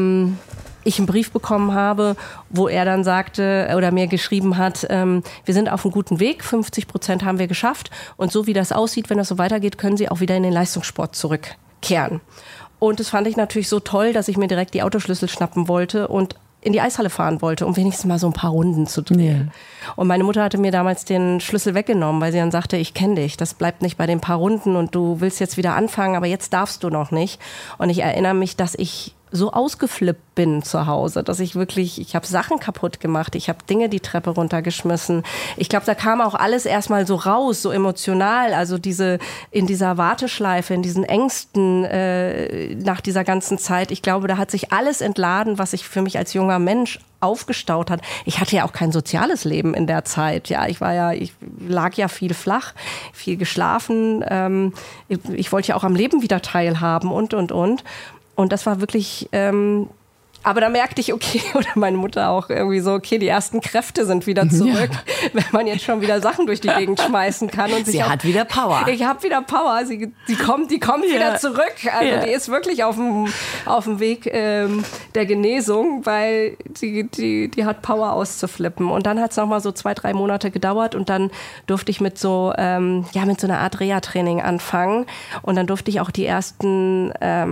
ich einen Brief bekommen habe, wo er dann sagte oder mir geschrieben hat, wir sind auf einem guten Weg, 50% haben wir geschafft. Und so wie das aussieht, wenn das so weitergeht, können Sie auch wieder in den Leistungssport zurückkehren. Und das fand ich natürlich so toll, dass ich mir direkt die Autoschlüssel schnappen wollte und in die Eishalle fahren wollte, um wenigstens mal so ein paar Runden zu drehen. Ja. Und meine Mutter hatte mir damals den Schlüssel weggenommen, weil sie dann sagte, ich kenne dich, das bleibt nicht bei den paar Runden und du willst jetzt wieder anfangen, aber jetzt darfst du noch nicht. Und ich erinnere mich, dass ich so ausgeflippt bin zu Hause, dass ich habe Sachen kaputt gemacht, ich habe Dinge die Treppe runtergeschmissen. Ich glaube, da kam auch alles erstmal so raus, so emotional, also in dieser Warteschleife, in diesen Ängsten nach dieser ganzen Zeit. Ich glaube, da hat sich alles entladen, was sich für mich als junger Mensch aufgestaut hat. Ich hatte ja auch kein soziales Leben in der Zeit. Ja, ich lag ja viel flach, viel geschlafen. Ich wollte ja auch am Leben wieder teilhaben und. Und das war wirklich, aber da merkte ich, okay, oder meine Mutter auch irgendwie so, okay, die ersten Kräfte sind wieder zurück, wenn man jetzt schon wieder Sachen durch die Gegend schmeißen kann. Und sie hat wieder Power. Ich habe wieder Power, sie kommt wieder zurück. Also die ist wirklich auf dem Weg der Genesung, weil die hat Power auszuflippen. Und dann hat es nochmal so 2-3 Monate gedauert und dann durfte ich mit so einer Art Reha-Training anfangen. Und dann durfte ich auch die ersten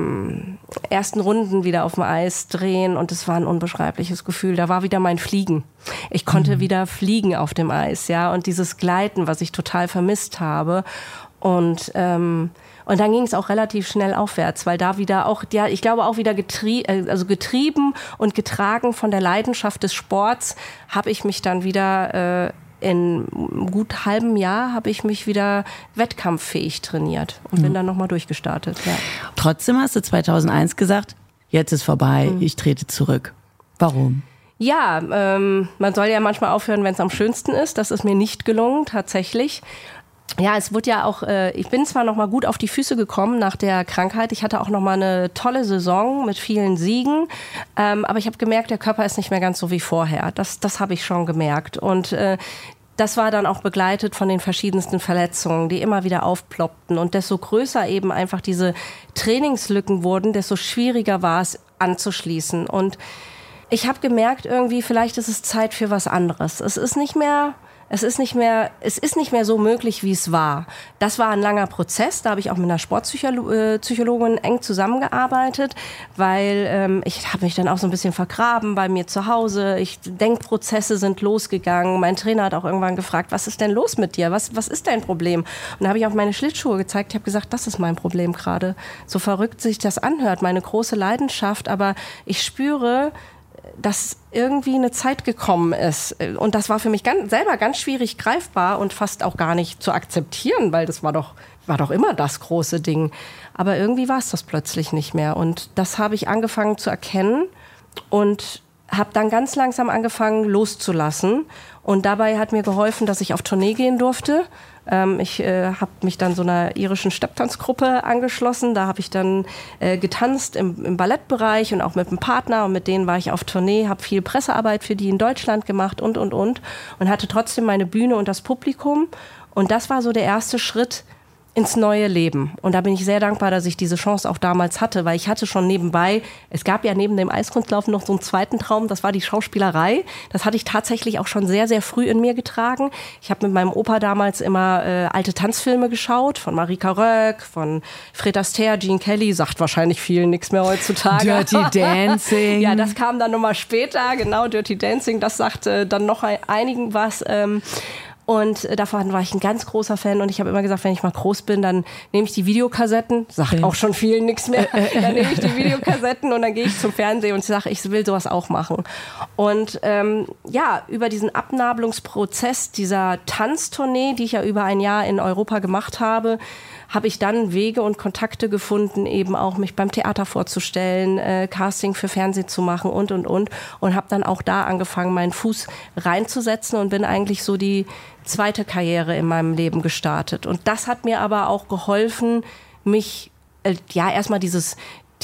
Runden wieder auf dem Eis drehen. Und es war ein unbeschreibliches Gefühl. Da war wieder mein Fliegen. Ich konnte wieder fliegen auf dem Eis, ja, und dieses Gleiten, was ich total vermisst habe. Und dann ging es auch relativ schnell aufwärts, weil da wieder auch, ja, ich glaube auch wieder getrieben und getragen von der Leidenschaft des Sports, habe ich mich dann wieder in gut halbem Jahr habe ich mich wieder wettkampffähig trainiert und bin dann nochmal durchgestartet. Ja. Trotzdem hast du 2001 gesagt, jetzt ist vorbei, ich trete zurück. Warum? Ja, man soll ja manchmal aufhören, wenn es am schönsten ist. Das ist mir nicht gelungen, tatsächlich. Ja, es wurde ja auch, ich bin zwar noch mal gut auf die Füße gekommen nach der Krankheit. Ich hatte auch noch mal eine tolle Saison mit vielen Siegen. Aber ich habe gemerkt, der Körper ist nicht mehr ganz so wie vorher. Das habe ich schon gemerkt. Und das war dann auch begleitet von den verschiedensten Verletzungen, die immer wieder aufploppten. Und desto größer eben einfach diese Trainingslücken wurden, desto schwieriger war es anzuschließen. Und ich habe gemerkt, irgendwie, vielleicht ist es Zeit für was anderes. Es ist nicht mehr so möglich, wie es war. Das war ein langer Prozess. Da habe ich auch mit einer Sportpsychologin eng zusammengearbeitet, weil ich habe mich dann auch so ein bisschen vergraben bei mir zu Hause. Denkprozesse sind losgegangen. Mein Trainer hat auch irgendwann gefragt, was ist denn los mit dir? Was ist dein Problem? Und da habe ich auf meine Schlittschuhe gezeigt. Ich habe gesagt, das ist mein Problem gerade. So verrückt sich das anhört, meine große Leidenschaft. Aber ich spüre, dass irgendwie eine Zeit gekommen ist. Und das war für mich selber ganz schwierig greifbar und fast auch gar nicht zu akzeptieren, weil das war doch immer das große Ding. Aber irgendwie war es das plötzlich nicht mehr. Und das habe ich angefangen zu erkennen und habe dann ganz langsam angefangen loszulassen. Und dabei hat mir geholfen, dass ich auf Tournee gehen durfte. Ich habe mich dann so einer irischen Stepptanzgruppe angeschlossen. Da habe ich dann getanzt im Ballettbereich und auch mit einem Partner. Und mit denen war ich auf Tournee, habe viel Pressearbeit für die in Deutschland gemacht und hatte trotzdem meine Bühne und das Publikum. Und das war so der erste Schritt ins neue Leben. Und da bin ich sehr dankbar, dass ich diese Chance auch damals hatte, weil ich hatte schon nebenbei, es gab ja neben dem Eiskunstlaufen noch so einen zweiten Traum, das war die Schauspielerei. Das hatte ich tatsächlich auch schon sehr, sehr früh in mir getragen. Ich habe mit meinem Opa damals immer alte Tanzfilme geschaut, von Marika Röck, von Fred Astaire, Gene Kelly, sagt wahrscheinlich vielen nichts mehr heutzutage. Dirty Dancing. Ja, das kam dann nochmal später, genau, Dirty Dancing, das sagte dann noch einigen was. Und davon war ich ein ganz großer Fan und ich habe immer gesagt, wenn ich mal groß bin, dann nehme ich die Videokassetten, sagt auch schon vielen nichts mehr, dann nehme ich die Videokassetten und dann gehe ich zum Fernsehen und sage, ich will sowas auch machen. Und über diesen Abnabelungsprozess dieser Tanztournee, die ich ja über ein Jahr in Europa gemacht habe ich dann Wege und Kontakte gefunden, eben auch mich beim Theater vorzustellen, Casting für Fernsehen zu machen und habe dann auch da angefangen, meinen Fuß reinzusetzen und bin eigentlich so die zweite Karriere in meinem Leben gestartet. Und das hat mir aber auch geholfen, mich erstmal dieses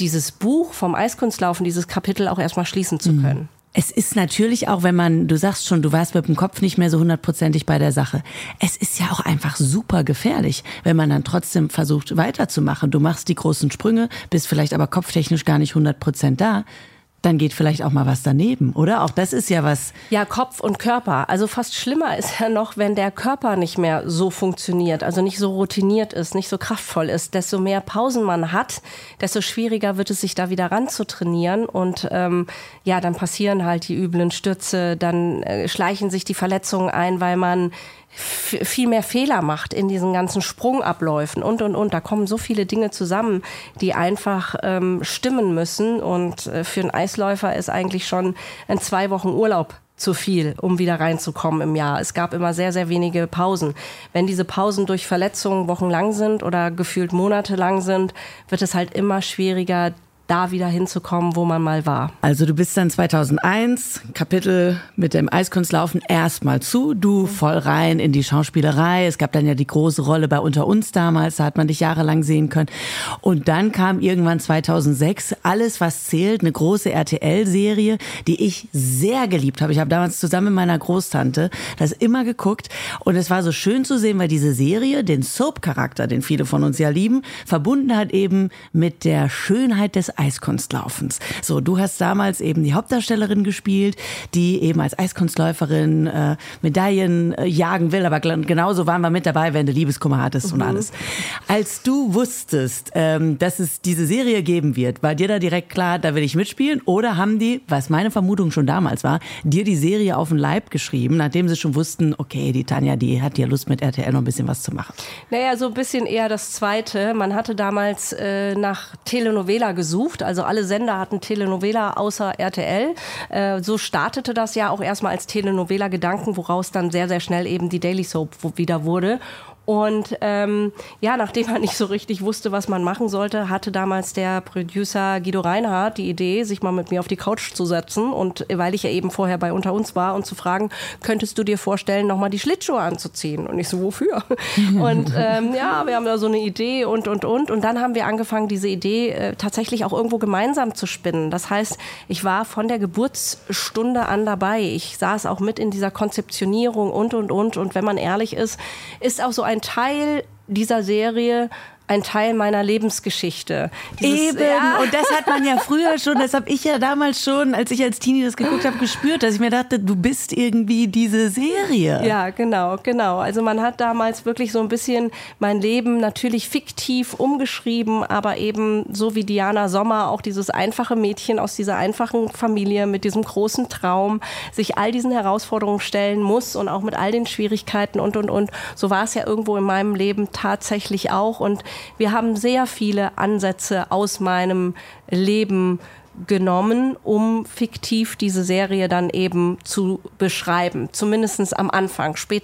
Buch vom Eiskunstlaufen, dieses Kapitel auch erstmal schließen zu können. Es ist natürlich auch, du sagst schon, du warst mit dem Kopf nicht mehr so 100%ig bei der Sache. Es ist ja auch einfach super gefährlich, wenn man dann trotzdem versucht weiterzumachen. Du machst die großen Sprünge, bist vielleicht aber kopftechnisch gar nicht 100% da. Dann geht vielleicht auch mal was daneben, oder? Auch das ist ja was. Ja, Kopf und Körper. Also fast schlimmer ist ja noch, wenn der Körper nicht mehr so funktioniert, also nicht so routiniert ist, nicht so kraftvoll ist. Desto mehr Pausen man hat, desto schwieriger wird es, sich da wieder ranzutrainieren. Und dann passieren halt die üblen Stürze, dann schleichen sich die Verletzungen ein, weil man viel mehr Fehler macht in diesen ganzen Sprungabläufen und. Da kommen so viele Dinge zusammen, die einfach stimmen müssen. Und für einen Eisläufer ist eigentlich schon 2 Wochen Urlaub zu viel, um wieder reinzukommen im Jahr. Es gab immer sehr, sehr wenige Pausen. Wenn diese Pausen durch Verletzungen wochenlang sind oder gefühlt monatelang sind, wird es halt immer schwieriger, da wieder hinzukommen, wo man mal war. Also du bist dann 2001, Kapitel mit dem Eiskunstlaufen erstmal zu, du voll rein in die Schauspielerei. Es gab dann ja die große Rolle bei Unter uns damals, da hat man dich jahrelang sehen können. Und dann kam irgendwann 2006 Alles, was zählt, eine große RTL-Serie, die ich sehr geliebt habe. Ich habe damals zusammen mit meiner Großtante das immer geguckt und es war so schön zu sehen, weil diese Serie den Soap-Charakter, den viele von uns ja lieben, verbunden hat eben mit der Schönheit des Eiskunstlaufens. So, du hast damals eben die Hauptdarstellerin gespielt, die eben als Eiskunstläuferin Medaillen jagen will, aber genauso waren wir mit dabei, wenn du Liebeskummer hattest und alles. Als du wusstest, dass es diese Serie geben wird, war dir da direkt klar, da will ich mitspielen? Oder haben die, was meine Vermutung schon damals war, dir die Serie auf den Leib geschrieben, nachdem sie schon wussten, okay, die Tanja, die hat ja Lust mit RTL noch ein bisschen was zu machen? Naja, so ein bisschen eher das Zweite. Man hatte damals nach Telenovela gesucht. Also alle Sender hatten Telenovela außer RTL. So startete das ja auch erstmal als Telenovela-Gedanken, woraus dann sehr, sehr schnell eben die Daily Soap wieder wurde. Und nachdem man nicht so richtig wusste, was man machen sollte, hatte damals der Producer Guido Reinhardt die Idee, sich mal mit mir auf die Couch zu setzen. Und weil ich ja eben vorher bei Unter uns war und zu fragen, könntest du dir vorstellen, nochmal die Schlittschuhe anzuziehen? Und ich so, wofür? Und wir haben da so eine Idee und. Und dann haben wir angefangen, diese Idee tatsächlich auch irgendwo gemeinsam zu spinnen. Das heißt, ich war von der Geburtsstunde an dabei. Ich saß auch mit in dieser Konzeptionierung und. Und wenn man ehrlich ist auch so ein Teil dieser Serie ein Teil meiner Lebensgeschichte. Und das hat man ja früher schon, das habe ich ja damals schon, als ich als Teenie das geguckt habe, gespürt, dass ich mir dachte, du bist irgendwie diese Serie. Ja, genau. Also man hat damals wirklich so ein bisschen mein Leben natürlich fiktiv umgeschrieben, aber eben so wie Diana Sommer, auch dieses einfache Mädchen aus dieser einfachen Familie mit diesem großen Traum, sich all diesen Herausforderungen stellen muss und auch mit all den Schwierigkeiten und. So war es ja irgendwo in meinem Leben tatsächlich auch und wir haben sehr viele Ansätze aus meinem Leben genommen, um fiktiv diese Serie dann eben zu beschreiben. Zumindest am Anfang. Später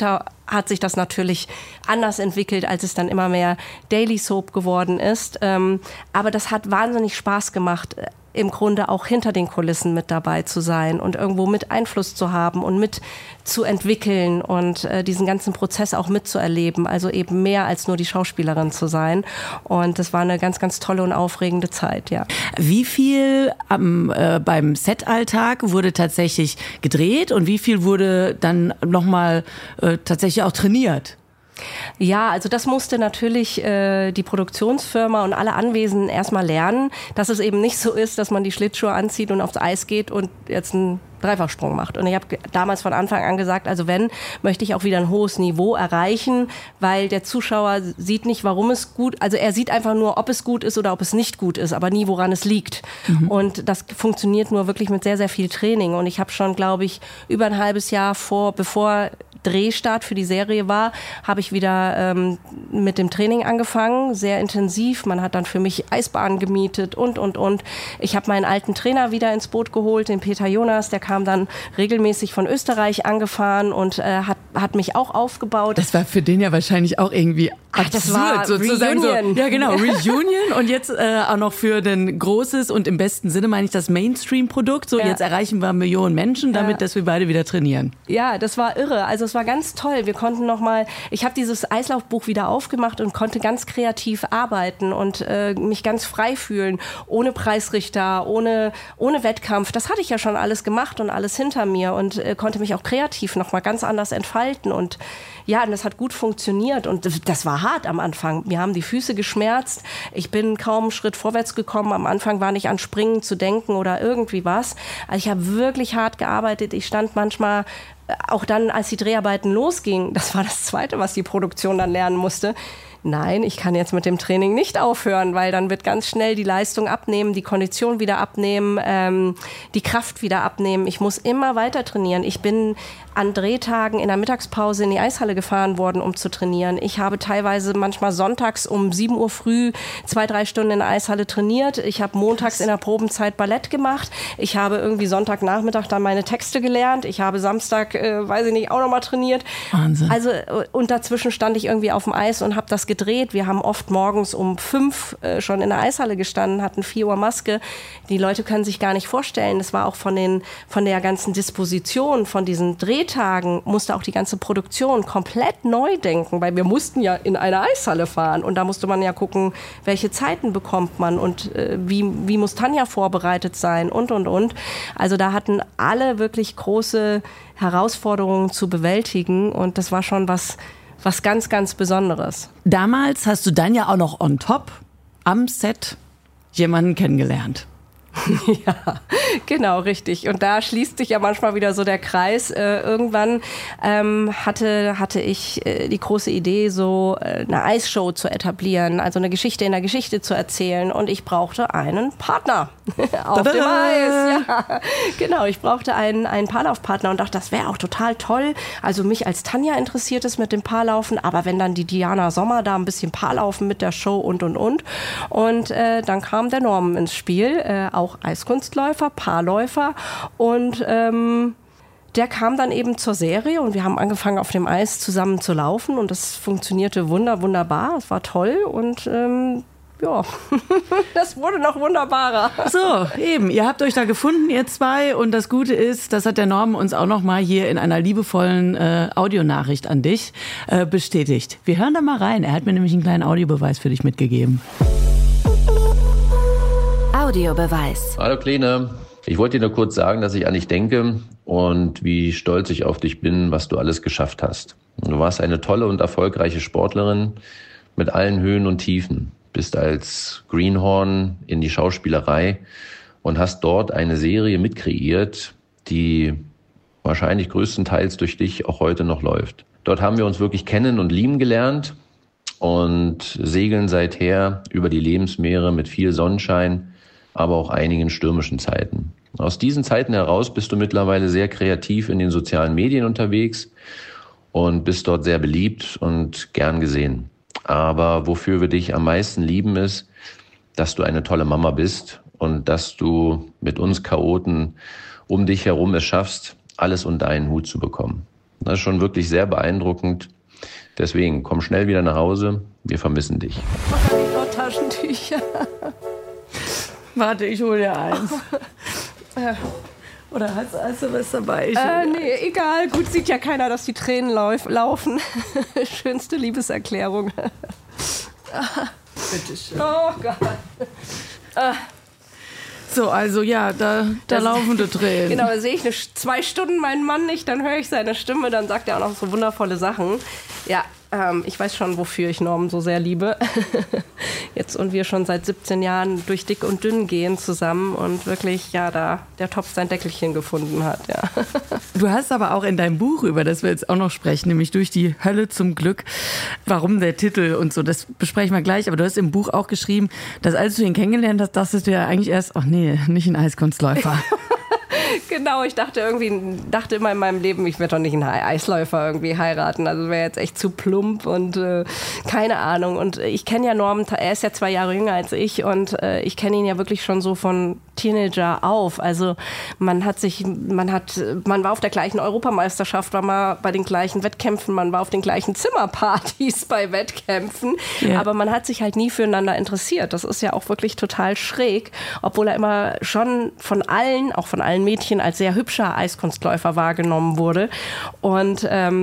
hat sich das natürlich anders entwickelt, als es dann immer mehr Daily Soap geworden ist. Aber das hat wahnsinnig Spaß gemacht, im Grunde auch hinter den Kulissen mit dabei zu sein und irgendwo mit Einfluss zu haben und mit zu entwickeln und diesen ganzen Prozess auch mitzuerleben. Also eben mehr als nur die Schauspielerin zu sein. Und das war eine ganz, ganz tolle und aufregende Zeit, ja. Wie viel beim Set-Alltag wurde tatsächlich gedreht und wie viel wurde dann nochmal tatsächlich auch trainiert? Ja, also das musste natürlich die Produktionsfirma und alle Anwesenden erstmal lernen, dass es eben nicht so ist, dass man die Schlittschuhe anzieht und aufs Eis geht und jetzt einen Dreifachsprung macht. Und ich habe damals von Anfang an gesagt, also wenn, möchte ich auch wieder ein hohes Niveau erreichen, weil der Zuschauer sieht nicht, warum es gut, also er sieht einfach nur, ob es gut ist oder ob es nicht gut ist, aber nie, woran es liegt. Mhm. Und das funktioniert nur wirklich mit sehr, sehr viel Training. Und ich habe schon, glaube ich, über ein halbes Jahr bevor Drehstart für die Serie war, habe ich wieder mit dem Training angefangen, sehr intensiv. Man hat dann für mich Eisbahnen gemietet und. Ich habe meinen alten Trainer wieder ins Boot geholt, den Peter Jonas, der kam dann regelmäßig von Österreich angefahren und hat mich auch aufgebaut. Das war für den ja wahrscheinlich auch irgendwie absurd, das war sozusagen. Reunion. So, ja, genau, Reunion und jetzt auch noch für ein großes und im besten Sinne meine ich das Mainstream-Produkt. So, jetzt erreichen wir Millionen Menschen damit, dass wir beide wieder trainieren. Ja, das war irre. Also es war ganz toll. Wir konnten ich habe dieses Eislaufbuch wieder aufgemacht und konnte ganz kreativ arbeiten und mich ganz frei fühlen, ohne Preisrichter, ohne Wettkampf. Das hatte ich ja schon alles gemacht und alles hinter mir und konnte mich auch kreativ nochmal ganz anders entfalten und ja, und das hat gut funktioniert und das war hart am Anfang. Mir haben die Füße geschmerzt. Ich bin kaum einen Schritt vorwärts gekommen. Am Anfang war nicht an Springen zu denken oder irgendwie was. Also ich habe wirklich hart gearbeitet. Ich stand manchmal auch dann, als die Dreharbeiten losgingen, das war das Zweite, was die Produktion dann lernen musste. Nein, ich kann jetzt mit dem Training nicht aufhören, weil dann wird ganz schnell die Leistung abnehmen, die Kondition wieder abnehmen, die Kraft wieder abnehmen. Ich muss immer weiter trainieren. Ich bin an Drehtagen in der Mittagspause in die Eishalle gefahren worden, um zu trainieren. Ich habe teilweise manchmal sonntags um 7 Uhr früh 2-3 Stunden in der Eishalle trainiert. Ich habe montags in der Probenzeit Ballett gemacht. Ich habe irgendwie Sonntagnachmittag dann meine Texte gelernt. Ich habe Samstag, weiß ich nicht, auch nochmal trainiert. Wahnsinn. Also, und dazwischen stand ich irgendwie auf dem Eis und habe das gedreht. Wir haben oft morgens um 5 schon in der Eishalle gestanden, hatten 4 Uhr Maske. Die Leute können sich gar nicht vorstellen. Das war auch von der ganzen Disposition, von diesen Drehtagen, musste auch die ganze Produktion komplett neu denken, weil wir mussten ja in eine Eishalle fahren und da musste man ja gucken, welche Zeiten bekommt man und wie muss Tanja vorbereitet sein und. Also da hatten alle wirklich große Herausforderungen zu bewältigen und das war schon was ganz, ganz Besonderes. Damals hast du dann ja auch noch on top am Set jemanden kennengelernt. Ja, genau, richtig. Und da schließt sich ja manchmal wieder so der Kreis. Irgendwann hatte ich die große Idee, so eine Eisshow zu etablieren, also eine Geschichte in der Geschichte zu erzählen. Und ich brauchte einen Partner auf dem Eis. Ja, genau, ich brauchte einen Paarlaufpartner und dachte, das wäre auch total toll. Also mich als Tanja interessiert es mit dem Paarlaufen, aber wenn dann die Diana Sommer da ein bisschen Paarlaufen mit der Show und. Und dann kam der Norman ins Spiel, auch Eiskunstläufer, Paarläufer und der kam dann eben zur Serie und wir haben angefangen auf dem Eis zusammen zu laufen und das funktionierte wunderbar, es war toll und ja, das wurde noch wunderbarer. So, eben, ihr habt euch da gefunden, ihr zwei und das Gute ist, das hat der Norman uns auch noch mal hier in einer liebevollen Audionachricht an dich bestätigt. Wir hören da mal rein, er hat mir nämlich einen kleinen Audiobeweis für dich mitgegeben. Audiobeweis. Hallo Kleine, ich wollte dir nur kurz sagen, dass ich an dich denke und wie stolz ich auf dich bin, was du alles geschafft hast. Du warst eine tolle und erfolgreiche Sportlerin mit allen Höhen und Tiefen. Bist als Greenhorn in die Schauspielerei und hast dort eine Serie mitkreiert, die wahrscheinlich größtenteils durch dich auch heute noch läuft. Dort haben wir uns wirklich kennen und lieben gelernt und segeln seither über die Lebensmeere mit viel Sonnenschein, aber auch einigen stürmischen Zeiten. Aus diesen Zeiten heraus bist du mittlerweile sehr kreativ in den sozialen Medien unterwegs und bist dort sehr beliebt und gern gesehen. Aber wofür wir dich am meisten lieben ist, dass du eine tolle Mama bist und dass du mit uns Chaoten um dich herum es schaffst, alles unter einen Hut zu bekommen. Das ist schon wirklich sehr beeindruckend Deswegen, komm schnell wieder nach Hause, wir vermissen dich. Ich habe noch Taschentücher. Warte, ich hole dir eins. Oder hast du was dabei? Nee, egal. Gut, sieht ja keiner, dass die Tränen laufen. Schönste Liebeserklärung. Bitte schön. Oh Gott. So, also ja, da laufen die Tränen. Genau, da sehe ich 2 Stunden meinen Mann nicht, dann höre ich seine Stimme, dann sagt er auch noch so wundervolle Sachen. Ja, ich weiß schon, wofür ich Norman so sehr liebe. Jetzt und wir schon seit 17 Jahren durch dick und dünn gehen zusammen und wirklich, ja, da der Topf sein Deckelchen gefunden hat, ja. Du hast aber auch in deinem Buch, über das wir jetzt auch noch sprechen, nämlich Durch die Hölle zum Glück, warum der Titel und so, das besprechen wir gleich, aber du hast im Buch auch geschrieben, dass als du ihn kennengelernt hast, dachtest du ja eigentlich erst, ach nee, nicht ein Eiskunstläufer. Genau, ich dachte immer in meinem Leben, ich werde doch nicht einen Eisläufer irgendwie heiraten. Also wäre jetzt echt zu plump und keine Ahnung. Und ich kenne ja Norman, er ist ja 2 Jahre jünger als ich und ich kenne ihn ja wirklich schon so von Teenager auf. Also man war auf der gleichen Europameisterschaft, war mal bei den gleichen Wettkämpfen, man war auf den gleichen Zimmerpartys bei Wettkämpfen, ja. Aber man hat sich halt nie füreinander interessiert. Das ist ja auch wirklich total schräg, obwohl er immer schon von allen, auch von allen Mädchen, als sehr hübscher Eiskunstläufer wahrgenommen wurde. Und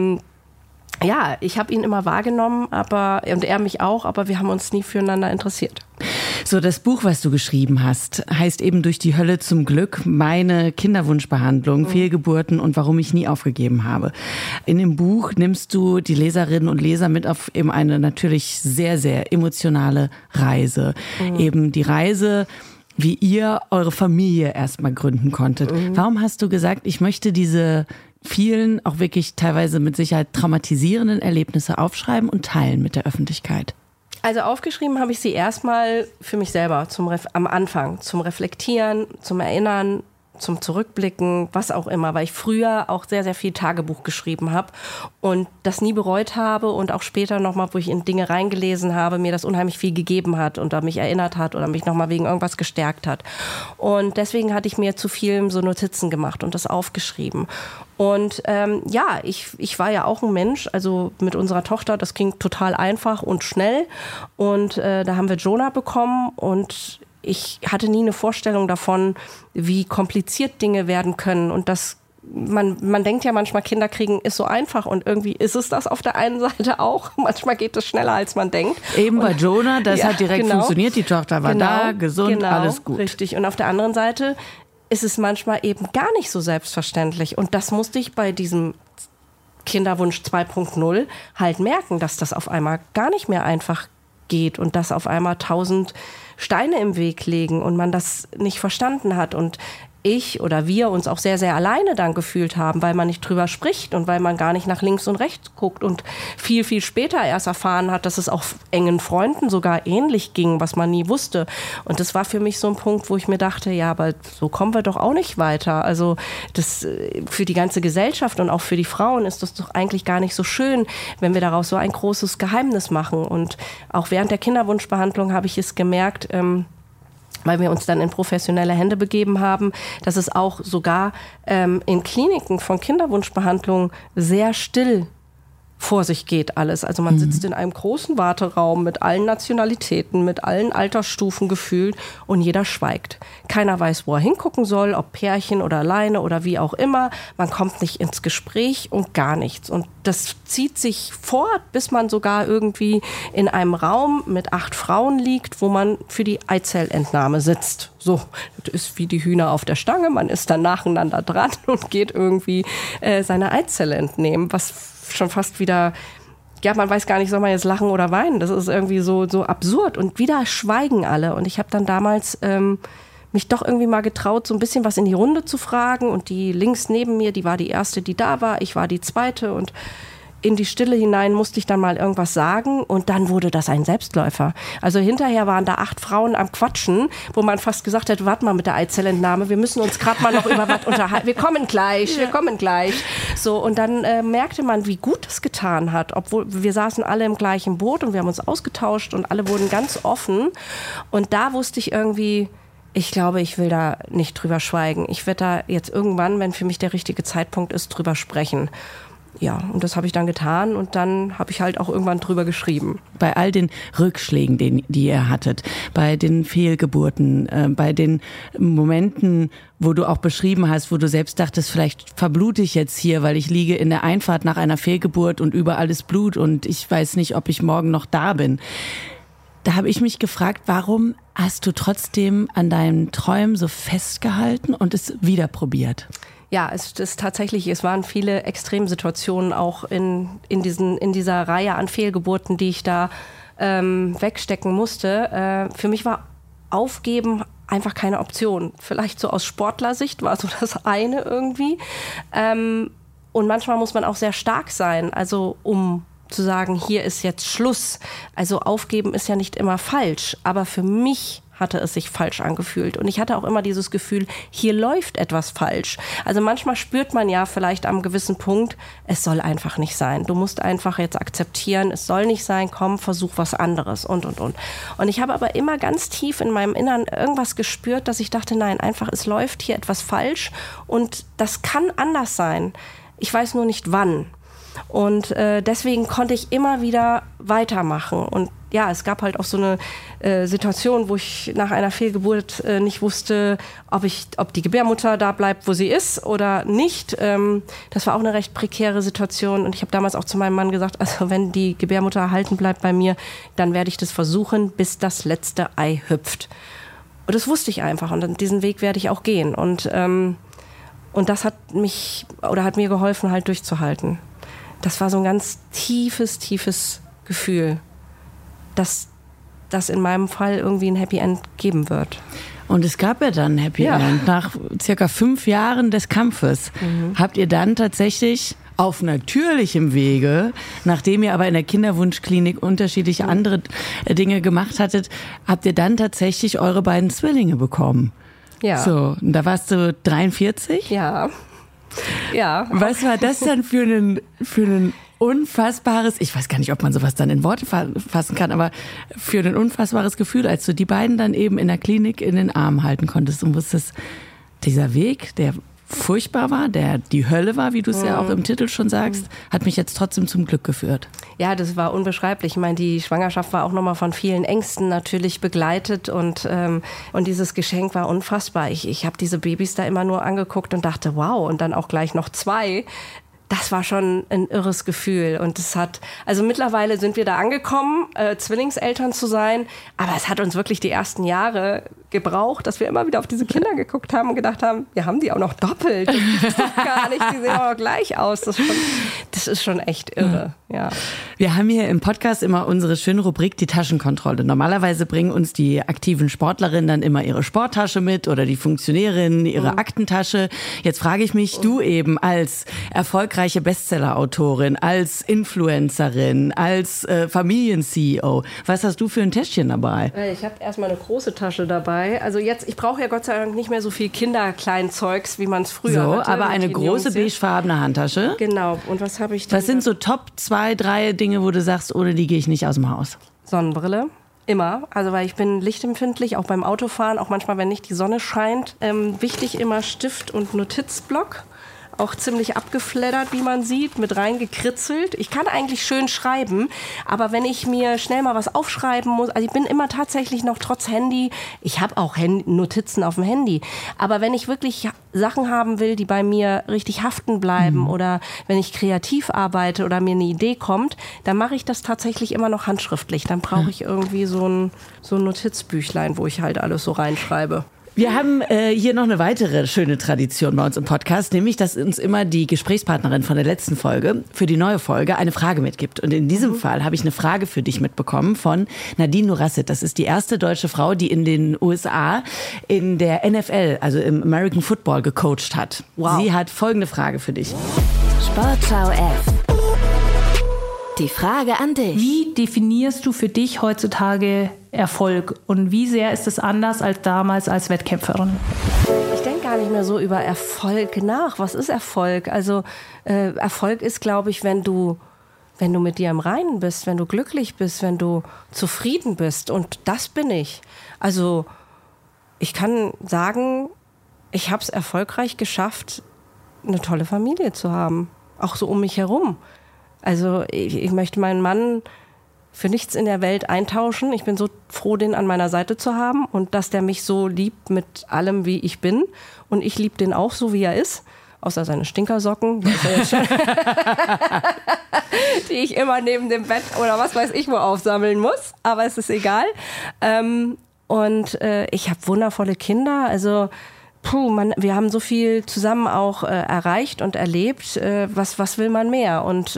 ja, ich habe ihn immer wahrgenommen, und er mich auch, aber wir haben uns nie füreinander interessiert. So, das Buch, was du geschrieben hast, heißt eben Durch die Hölle zum Glück, meine Kinderwunschbehandlung, Fehlgeburten und warum ich nie aufgegeben habe. In dem Buch nimmst du die Leserinnen und Leser mit auf eben eine natürlich sehr, sehr emotionale Reise. Eben die Reise, wie ihr eure Familie erstmal gründen konntet. Warum hast du gesagt, ich möchte diese vielen, auch wirklich teilweise mit Sicherheit traumatisierenden Erlebnisse aufschreiben und teilen mit der Öffentlichkeit? Also aufgeschrieben habe ich sie erstmal für mich selber am Anfang, zum Reflektieren, zum Erinnern, zum Zurückblicken, was auch immer, weil ich früher auch sehr, sehr viel Tagebuch geschrieben habe und das nie bereut habe und auch später nochmal, wo ich in Dinge reingelesen habe, mir das unheimlich viel gegeben hat und mich erinnert hat oder mich nochmal wegen irgendwas gestärkt hat. Und deswegen hatte ich mir zu viel so Notizen gemacht und das aufgeschrieben. Und ja, ich war ja auch ein Mensch, also mit unserer Tochter, das ging total einfach und schnell und da haben wir Jonah bekommen und ich hatte nie eine Vorstellung davon, wie kompliziert Dinge werden können und das man denkt ja manchmal, Kinder kriegen ist so einfach und irgendwie ist es das auf der einen Seite auch. Manchmal geht es schneller, als man denkt. Eben bei Jonah, das hat direkt funktioniert, die Tochter war da, gesund, alles gut. Richtig, und auf der anderen Seite ist es manchmal eben gar nicht so selbstverständlich und das musste ich bei diesem Kinderwunsch 2.0 halt merken, dass das auf einmal gar nicht mehr einfach geht und dass auf einmal 1000 Steine im Weg liegen und man das nicht verstanden hat und ich oder wir uns auch sehr, sehr alleine dann gefühlt haben, weil man nicht drüber spricht und weil man gar nicht nach links und rechts guckt und viel, viel später erst erfahren hat, dass es auch engen Freunden sogar ähnlich ging, was man nie wusste. Und das war für mich so ein Punkt, wo ich mir dachte, ja, aber so kommen wir doch auch nicht weiter. Also das für die ganze Gesellschaft und auch für die Frauen ist das doch eigentlich gar nicht so schön, wenn wir daraus so ein großes Geheimnis machen. Und auch während der Kinderwunschbehandlung habe ich es gemerkt, weil wir uns dann in professionelle Hände begeben haben, dass es auch sogar in Kliniken von Kinderwunschbehandlung sehr still vor sich geht alles. Also man sitzt in einem großen Warteraum mit allen Nationalitäten, mit allen Altersstufen gefühlt und jeder schweigt. Keiner weiß, wo er hingucken soll, ob Pärchen oder alleine oder wie auch immer. Man kommt nicht ins Gespräch und gar nichts. Und das zieht sich fort, bis man sogar irgendwie in einem Raum mit 8 Frauen liegt, wo man für die Eizellentnahme sitzt. So, das ist wie die Hühner auf der Stange. Man ist dann nacheinander dran und geht irgendwie seine Eizelle entnehmen, was schon fast wieder, ja, man weiß gar nicht, soll man jetzt lachen oder weinen. Das ist irgendwie so absurd. Und wieder schweigen alle. Und ich habe dann damals mich doch irgendwie mal getraut, so ein bisschen was in die Runde zu fragen. Und die links neben mir, die war die erste, die da war. Ich war die zweite. Und in die Stille hinein musste ich dann mal irgendwas sagen und dann wurde das ein Selbstläufer. Also hinterher waren da 8 Frauen am Quatschen, wo man fast gesagt hat, warte mal mit der Eizellentnahme, wir müssen uns gerade mal noch über was unterhalten. Wir kommen gleich. So, und dann merkte man, wie gut es getan hat, obwohl wir saßen alle im gleichen Boot und wir haben uns ausgetauscht und alle wurden ganz offen. Und da wusste ich irgendwie, ich glaube, ich will da nicht drüber schweigen. Ich werde da jetzt irgendwann, wenn für mich der richtige Zeitpunkt ist, drüber sprechen. Ja, und das habe ich dann getan und dann habe ich halt auch irgendwann drüber geschrieben. Bei all den Rückschlägen, die ihr hattet, bei den Fehlgeburten, bei den Momenten, wo du auch beschrieben hast, wo du selbst dachtest, vielleicht verblute ich jetzt hier, weil ich liege in der Einfahrt nach einer Fehlgeburt und überall ist Blut und ich weiß nicht, ob ich morgen noch da bin. Da habe ich mich gefragt, warum hast du trotzdem an deinen Träumen so festgehalten und es wieder probiert? Ja, es waren viele Extremsituationen auch in dieser Reihe an Fehlgeburten, die ich da wegstecken musste. Für mich war Aufgeben einfach keine Option. Vielleicht so aus Sportlersicht war so das eine irgendwie. Und manchmal muss man auch sehr stark sein, also um zu sagen, hier ist jetzt Schluss. Also aufgeben ist ja nicht immer falsch, aber für mich hatte es sich falsch angefühlt. Und ich hatte auch immer dieses Gefühl, hier läuft etwas falsch. Also manchmal spürt man ja vielleicht am gewissen Punkt, es soll einfach nicht sein. Du musst einfach jetzt akzeptieren, es soll nicht sein, komm, versuch was anderes und. Und ich habe aber immer ganz tief in meinem Innern irgendwas gespürt, dass ich dachte, nein, einfach, es läuft hier etwas falsch und das kann anders sein. Ich weiß nur nicht wann. Und deswegen konnte ich immer wieder weitermachen. Und ja, es gab halt auch so eine Situation, wo ich nach einer Fehlgeburt nicht wusste, ob die Gebärmutter da bleibt, wo sie ist oder nicht. Das war auch eine recht prekäre Situation. Und ich habe damals auch zu meinem Mann gesagt, also wenn die Gebärmutter erhalten bleibt bei mir, dann werde ich das versuchen, bis das letzte Ei hüpft. Und das wusste ich einfach. Und diesen Weg werde ich auch gehen. Und das hat mir geholfen, halt durchzuhalten. Das war so ein ganz tiefes Gefühl, dass das in meinem Fall irgendwie ein Happy End geben wird. Und es gab ja dann ein Happy End. Nach circa 5 Jahren des Kampfes habt ihr dann tatsächlich auf natürlichem Wege, nachdem ihr aber in der Kinderwunschklinik unterschiedliche andere Dinge gemacht hattet, habt ihr dann tatsächlich eure beiden Zwillinge bekommen. Ja. So, und da warst du 43? Ja. Ja. Was war das dann für ein unfassbares, ich weiß gar nicht, ob man sowas dann in Worte fassen kann, aber für ein unfassbares Gefühl, als du die beiden dann eben in der Klinik in den Arm halten konntest und wusstest, dieser Weg, der furchtbar war, der die Hölle war, wie du es ja auch im Titel schon sagst, hat mich jetzt trotzdem zum Glück geführt. Ja, das war unbeschreiblich. Ich meine, die Schwangerschaft war auch nochmal von vielen Ängsten natürlich begleitet und dieses Geschenk war unfassbar. Ich habe diese Babys da immer nur angeguckt und dachte, wow, und dann auch gleich noch 2. Das war schon ein irres Gefühl und also mittlerweile sind wir da angekommen, Zwillingseltern zu sein, aber es hat uns wirklich die ersten Jahre gebraucht, dass wir immer wieder auf diese Kinder geguckt haben und gedacht haben, wir haben die auch noch doppelt, das ist doch gar nicht, die sehen auch gleich aus, das ist schon echt irre, ja. Wir haben hier im Podcast immer unsere schöne Rubrik, die Taschenkontrolle. Normalerweise bringen uns die aktiven Sportlerinnen dann immer ihre Sporttasche mit oder die Funktionärinnen ihre Aktentasche. Jetzt frage ich mich, du eben als erfolgreiche Bestseller-Autorin, als Influencerin, als Familien-CEO, was hast du für ein Täschchen dabei? Ich habe erstmal eine große Tasche dabei. Also jetzt, ich brauche ja Gott sei Dank nicht mehr so viel Kinderkleinzeugs, wie man es früher hatte. Aber eine große beigefarbene Handtasche. Genau. Und was habe ich denn? Was sind so Top 2, 3 Dinge, wo du sagst, ohne die gehe ich nicht aus dem Haus? Sonnenbrille. Immer. Also weil ich bin lichtempfindlich, auch beim Autofahren, auch manchmal, wenn nicht die Sonne scheint. Wichtig immer Stift und Notizblock. Auch ziemlich abgefleddert, wie man sieht, mit reingekritzelt. Ich kann eigentlich schön schreiben, aber wenn ich mir schnell mal was aufschreiben muss, also ich bin immer tatsächlich noch trotz Handy, ich habe auch Notizen auf dem Handy, aber wenn ich wirklich Sachen haben will, die bei mir richtig haften bleiben oder wenn ich kreativ arbeite oder mir eine Idee kommt, dann mache ich das tatsächlich immer noch handschriftlich. Dann brauche ich irgendwie so ein Notizbüchlein, wo ich halt alles so reinschreibe. Wir haben hier noch eine weitere schöne Tradition bei uns im Podcast, nämlich, dass uns immer die Gesprächspartnerin von der letzten Folge für die neue Folge eine Frage mitgibt. Und in diesem Fall habe ich eine Frage für dich mitbekommen von Nadine Nurasset. Das ist die erste deutsche Frau, die in den USA in der NFL, also im American Football, gecoacht hat. Wow. Sie hat folgende Frage für dich. Sportschau F. Die Frage an dich. Wie definierst du für dich heutzutage Erfolg und wie sehr ist es anders als damals als Wettkämpferin? Ich denke gar nicht mehr so über Erfolg nach. Was ist Erfolg? Also Erfolg ist, glaube ich, wenn du mit dir im Reinen bist, wenn du glücklich bist, wenn du zufrieden bist. Und das bin ich. Also ich kann sagen, ich habe es erfolgreich geschafft, eine tolle Familie zu haben. auch so um mich herum. Also ich möchte meinen Mann für nichts in der Welt eintauschen. Ich bin so froh, den an meiner Seite zu haben und dass der mich so liebt mit allem, wie ich bin. Und ich liebe den auch so, wie er ist. Außer seine Stinkersocken, die ich immer neben dem Bett oder was weiß ich wo aufsammeln muss. Aber es ist egal. Und ich habe wundervolle Kinder. Also wir haben so viel zusammen auch erreicht und erlebt. Was will man mehr? Und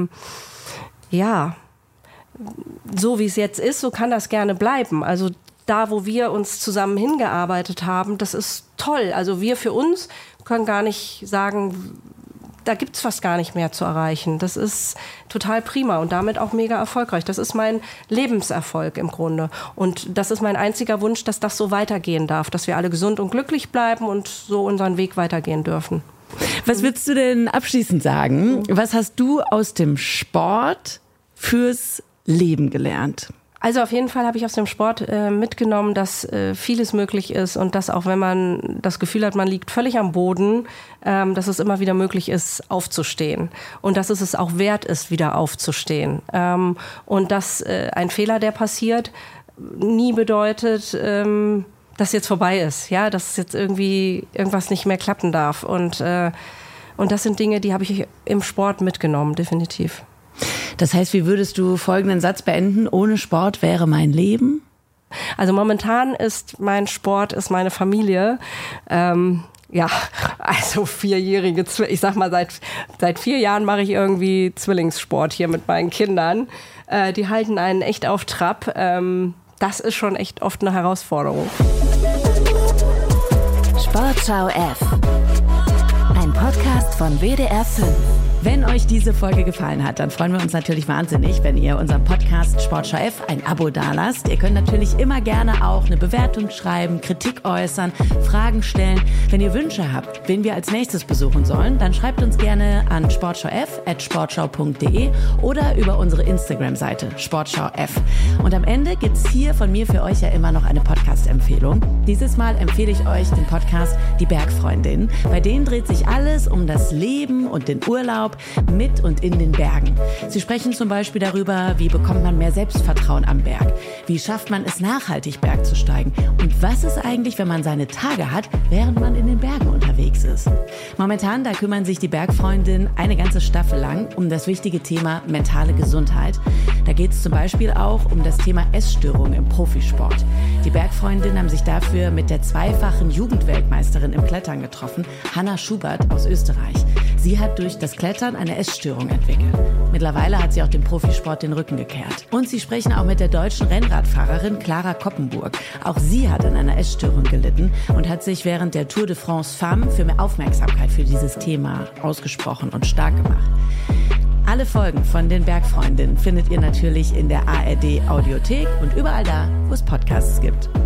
so wie es jetzt ist, so kann das gerne bleiben. Also da, wo wir uns zusammen hingearbeitet haben, das ist toll. Also wir für uns können gar nicht sagen, da gibt's fast gar nicht mehr zu erreichen. Das ist total prima und damit auch mega erfolgreich. Das ist mein Lebenserfolg im Grunde. Und das ist mein einziger Wunsch, dass das so weitergehen darf, dass wir alle gesund und glücklich bleiben und so unseren Weg weitergehen dürfen. Was würdest du denn abschließend sagen? Was hast du aus dem Sport fürs Leben gelernt? Also auf jeden Fall habe ich aus dem Sport mitgenommen, dass vieles möglich ist und dass auch wenn man das Gefühl hat, man liegt völlig am Boden, dass es immer wieder möglich ist, aufzustehen und dass es auch wert ist, wieder aufzustehen. Und dass ein Fehler, der passiert, nie bedeutet, dass jetzt vorbei ist, ja, dass jetzt irgendwie irgendwas nicht mehr klappen darf. Und das sind Dinge, die habe ich im Sport mitgenommen, definitiv. Das heißt, wie würdest du folgenden Satz beenden? Ohne Sport wäre mein Leben? Also momentan ist mein Sport, ist meine Familie. Also vierjährige, ich sag mal, seit 4 Jahren mache ich irgendwie Zwillingssport hier mit meinen Kindern. Die halten einen echt auf Trab. Das ist schon echt oft eine Herausforderung. Sportschau F. Ein Podcast von WDR 5. Wenn euch diese Folge gefallen hat, dann freuen wir uns natürlich wahnsinnig, wenn ihr unserem Podcast Sportschau F ein Abo dalasst. Ihr könnt natürlich immer gerne auch eine Bewertung schreiben, Kritik äußern, Fragen stellen. Wenn ihr Wünsche habt, wen wir als nächstes besuchen sollen, dann schreibt uns gerne an sportschauF@sportschau.de oder über unsere Instagram-Seite sportschauF. Und am Ende gibt's hier von mir für euch ja immer noch eine Podcast-Empfehlung. Dieses Mal empfehle ich euch den Podcast Die Bergfreundin. Bei denen dreht sich alles um das Leben und den Urlaub mit und in den Bergen. Sie sprechen zum Beispiel darüber, wie bekommt man mehr Selbstvertrauen am Berg? Wie schafft man es, nachhaltig bergzusteigen? Und was ist eigentlich, wenn man seine Tage hat, während man in den Bergen unterwegs ist? Momentan, da kümmern sich die Bergfreundinnen eine ganze Staffel lang um das wichtige Thema mentale Gesundheit. Da geht es zum Beispiel auch um das Thema Essstörungen im Profisport. Die Bergfreundinnen haben sich dafür mit der zweifachen Jugendweltmeisterin im Klettern getroffen, Hanna Schubert aus Österreich. Sie hat durch das Klettern eine Essstörung entwickelt. Mittlerweile hat sie auch dem Profisport den Rücken gekehrt. Und sie sprechen auch mit der deutschen Rennradfahrerin Clara Koppenburg. Auch sie hat an einer Essstörung gelitten und hat sich während der Tour de France Femmes für mehr Aufmerksamkeit für dieses Thema ausgesprochen und stark gemacht. Alle Folgen von den Bergfreundinnen findet ihr natürlich in der ARD Audiothek und überall da, wo es Podcasts gibt.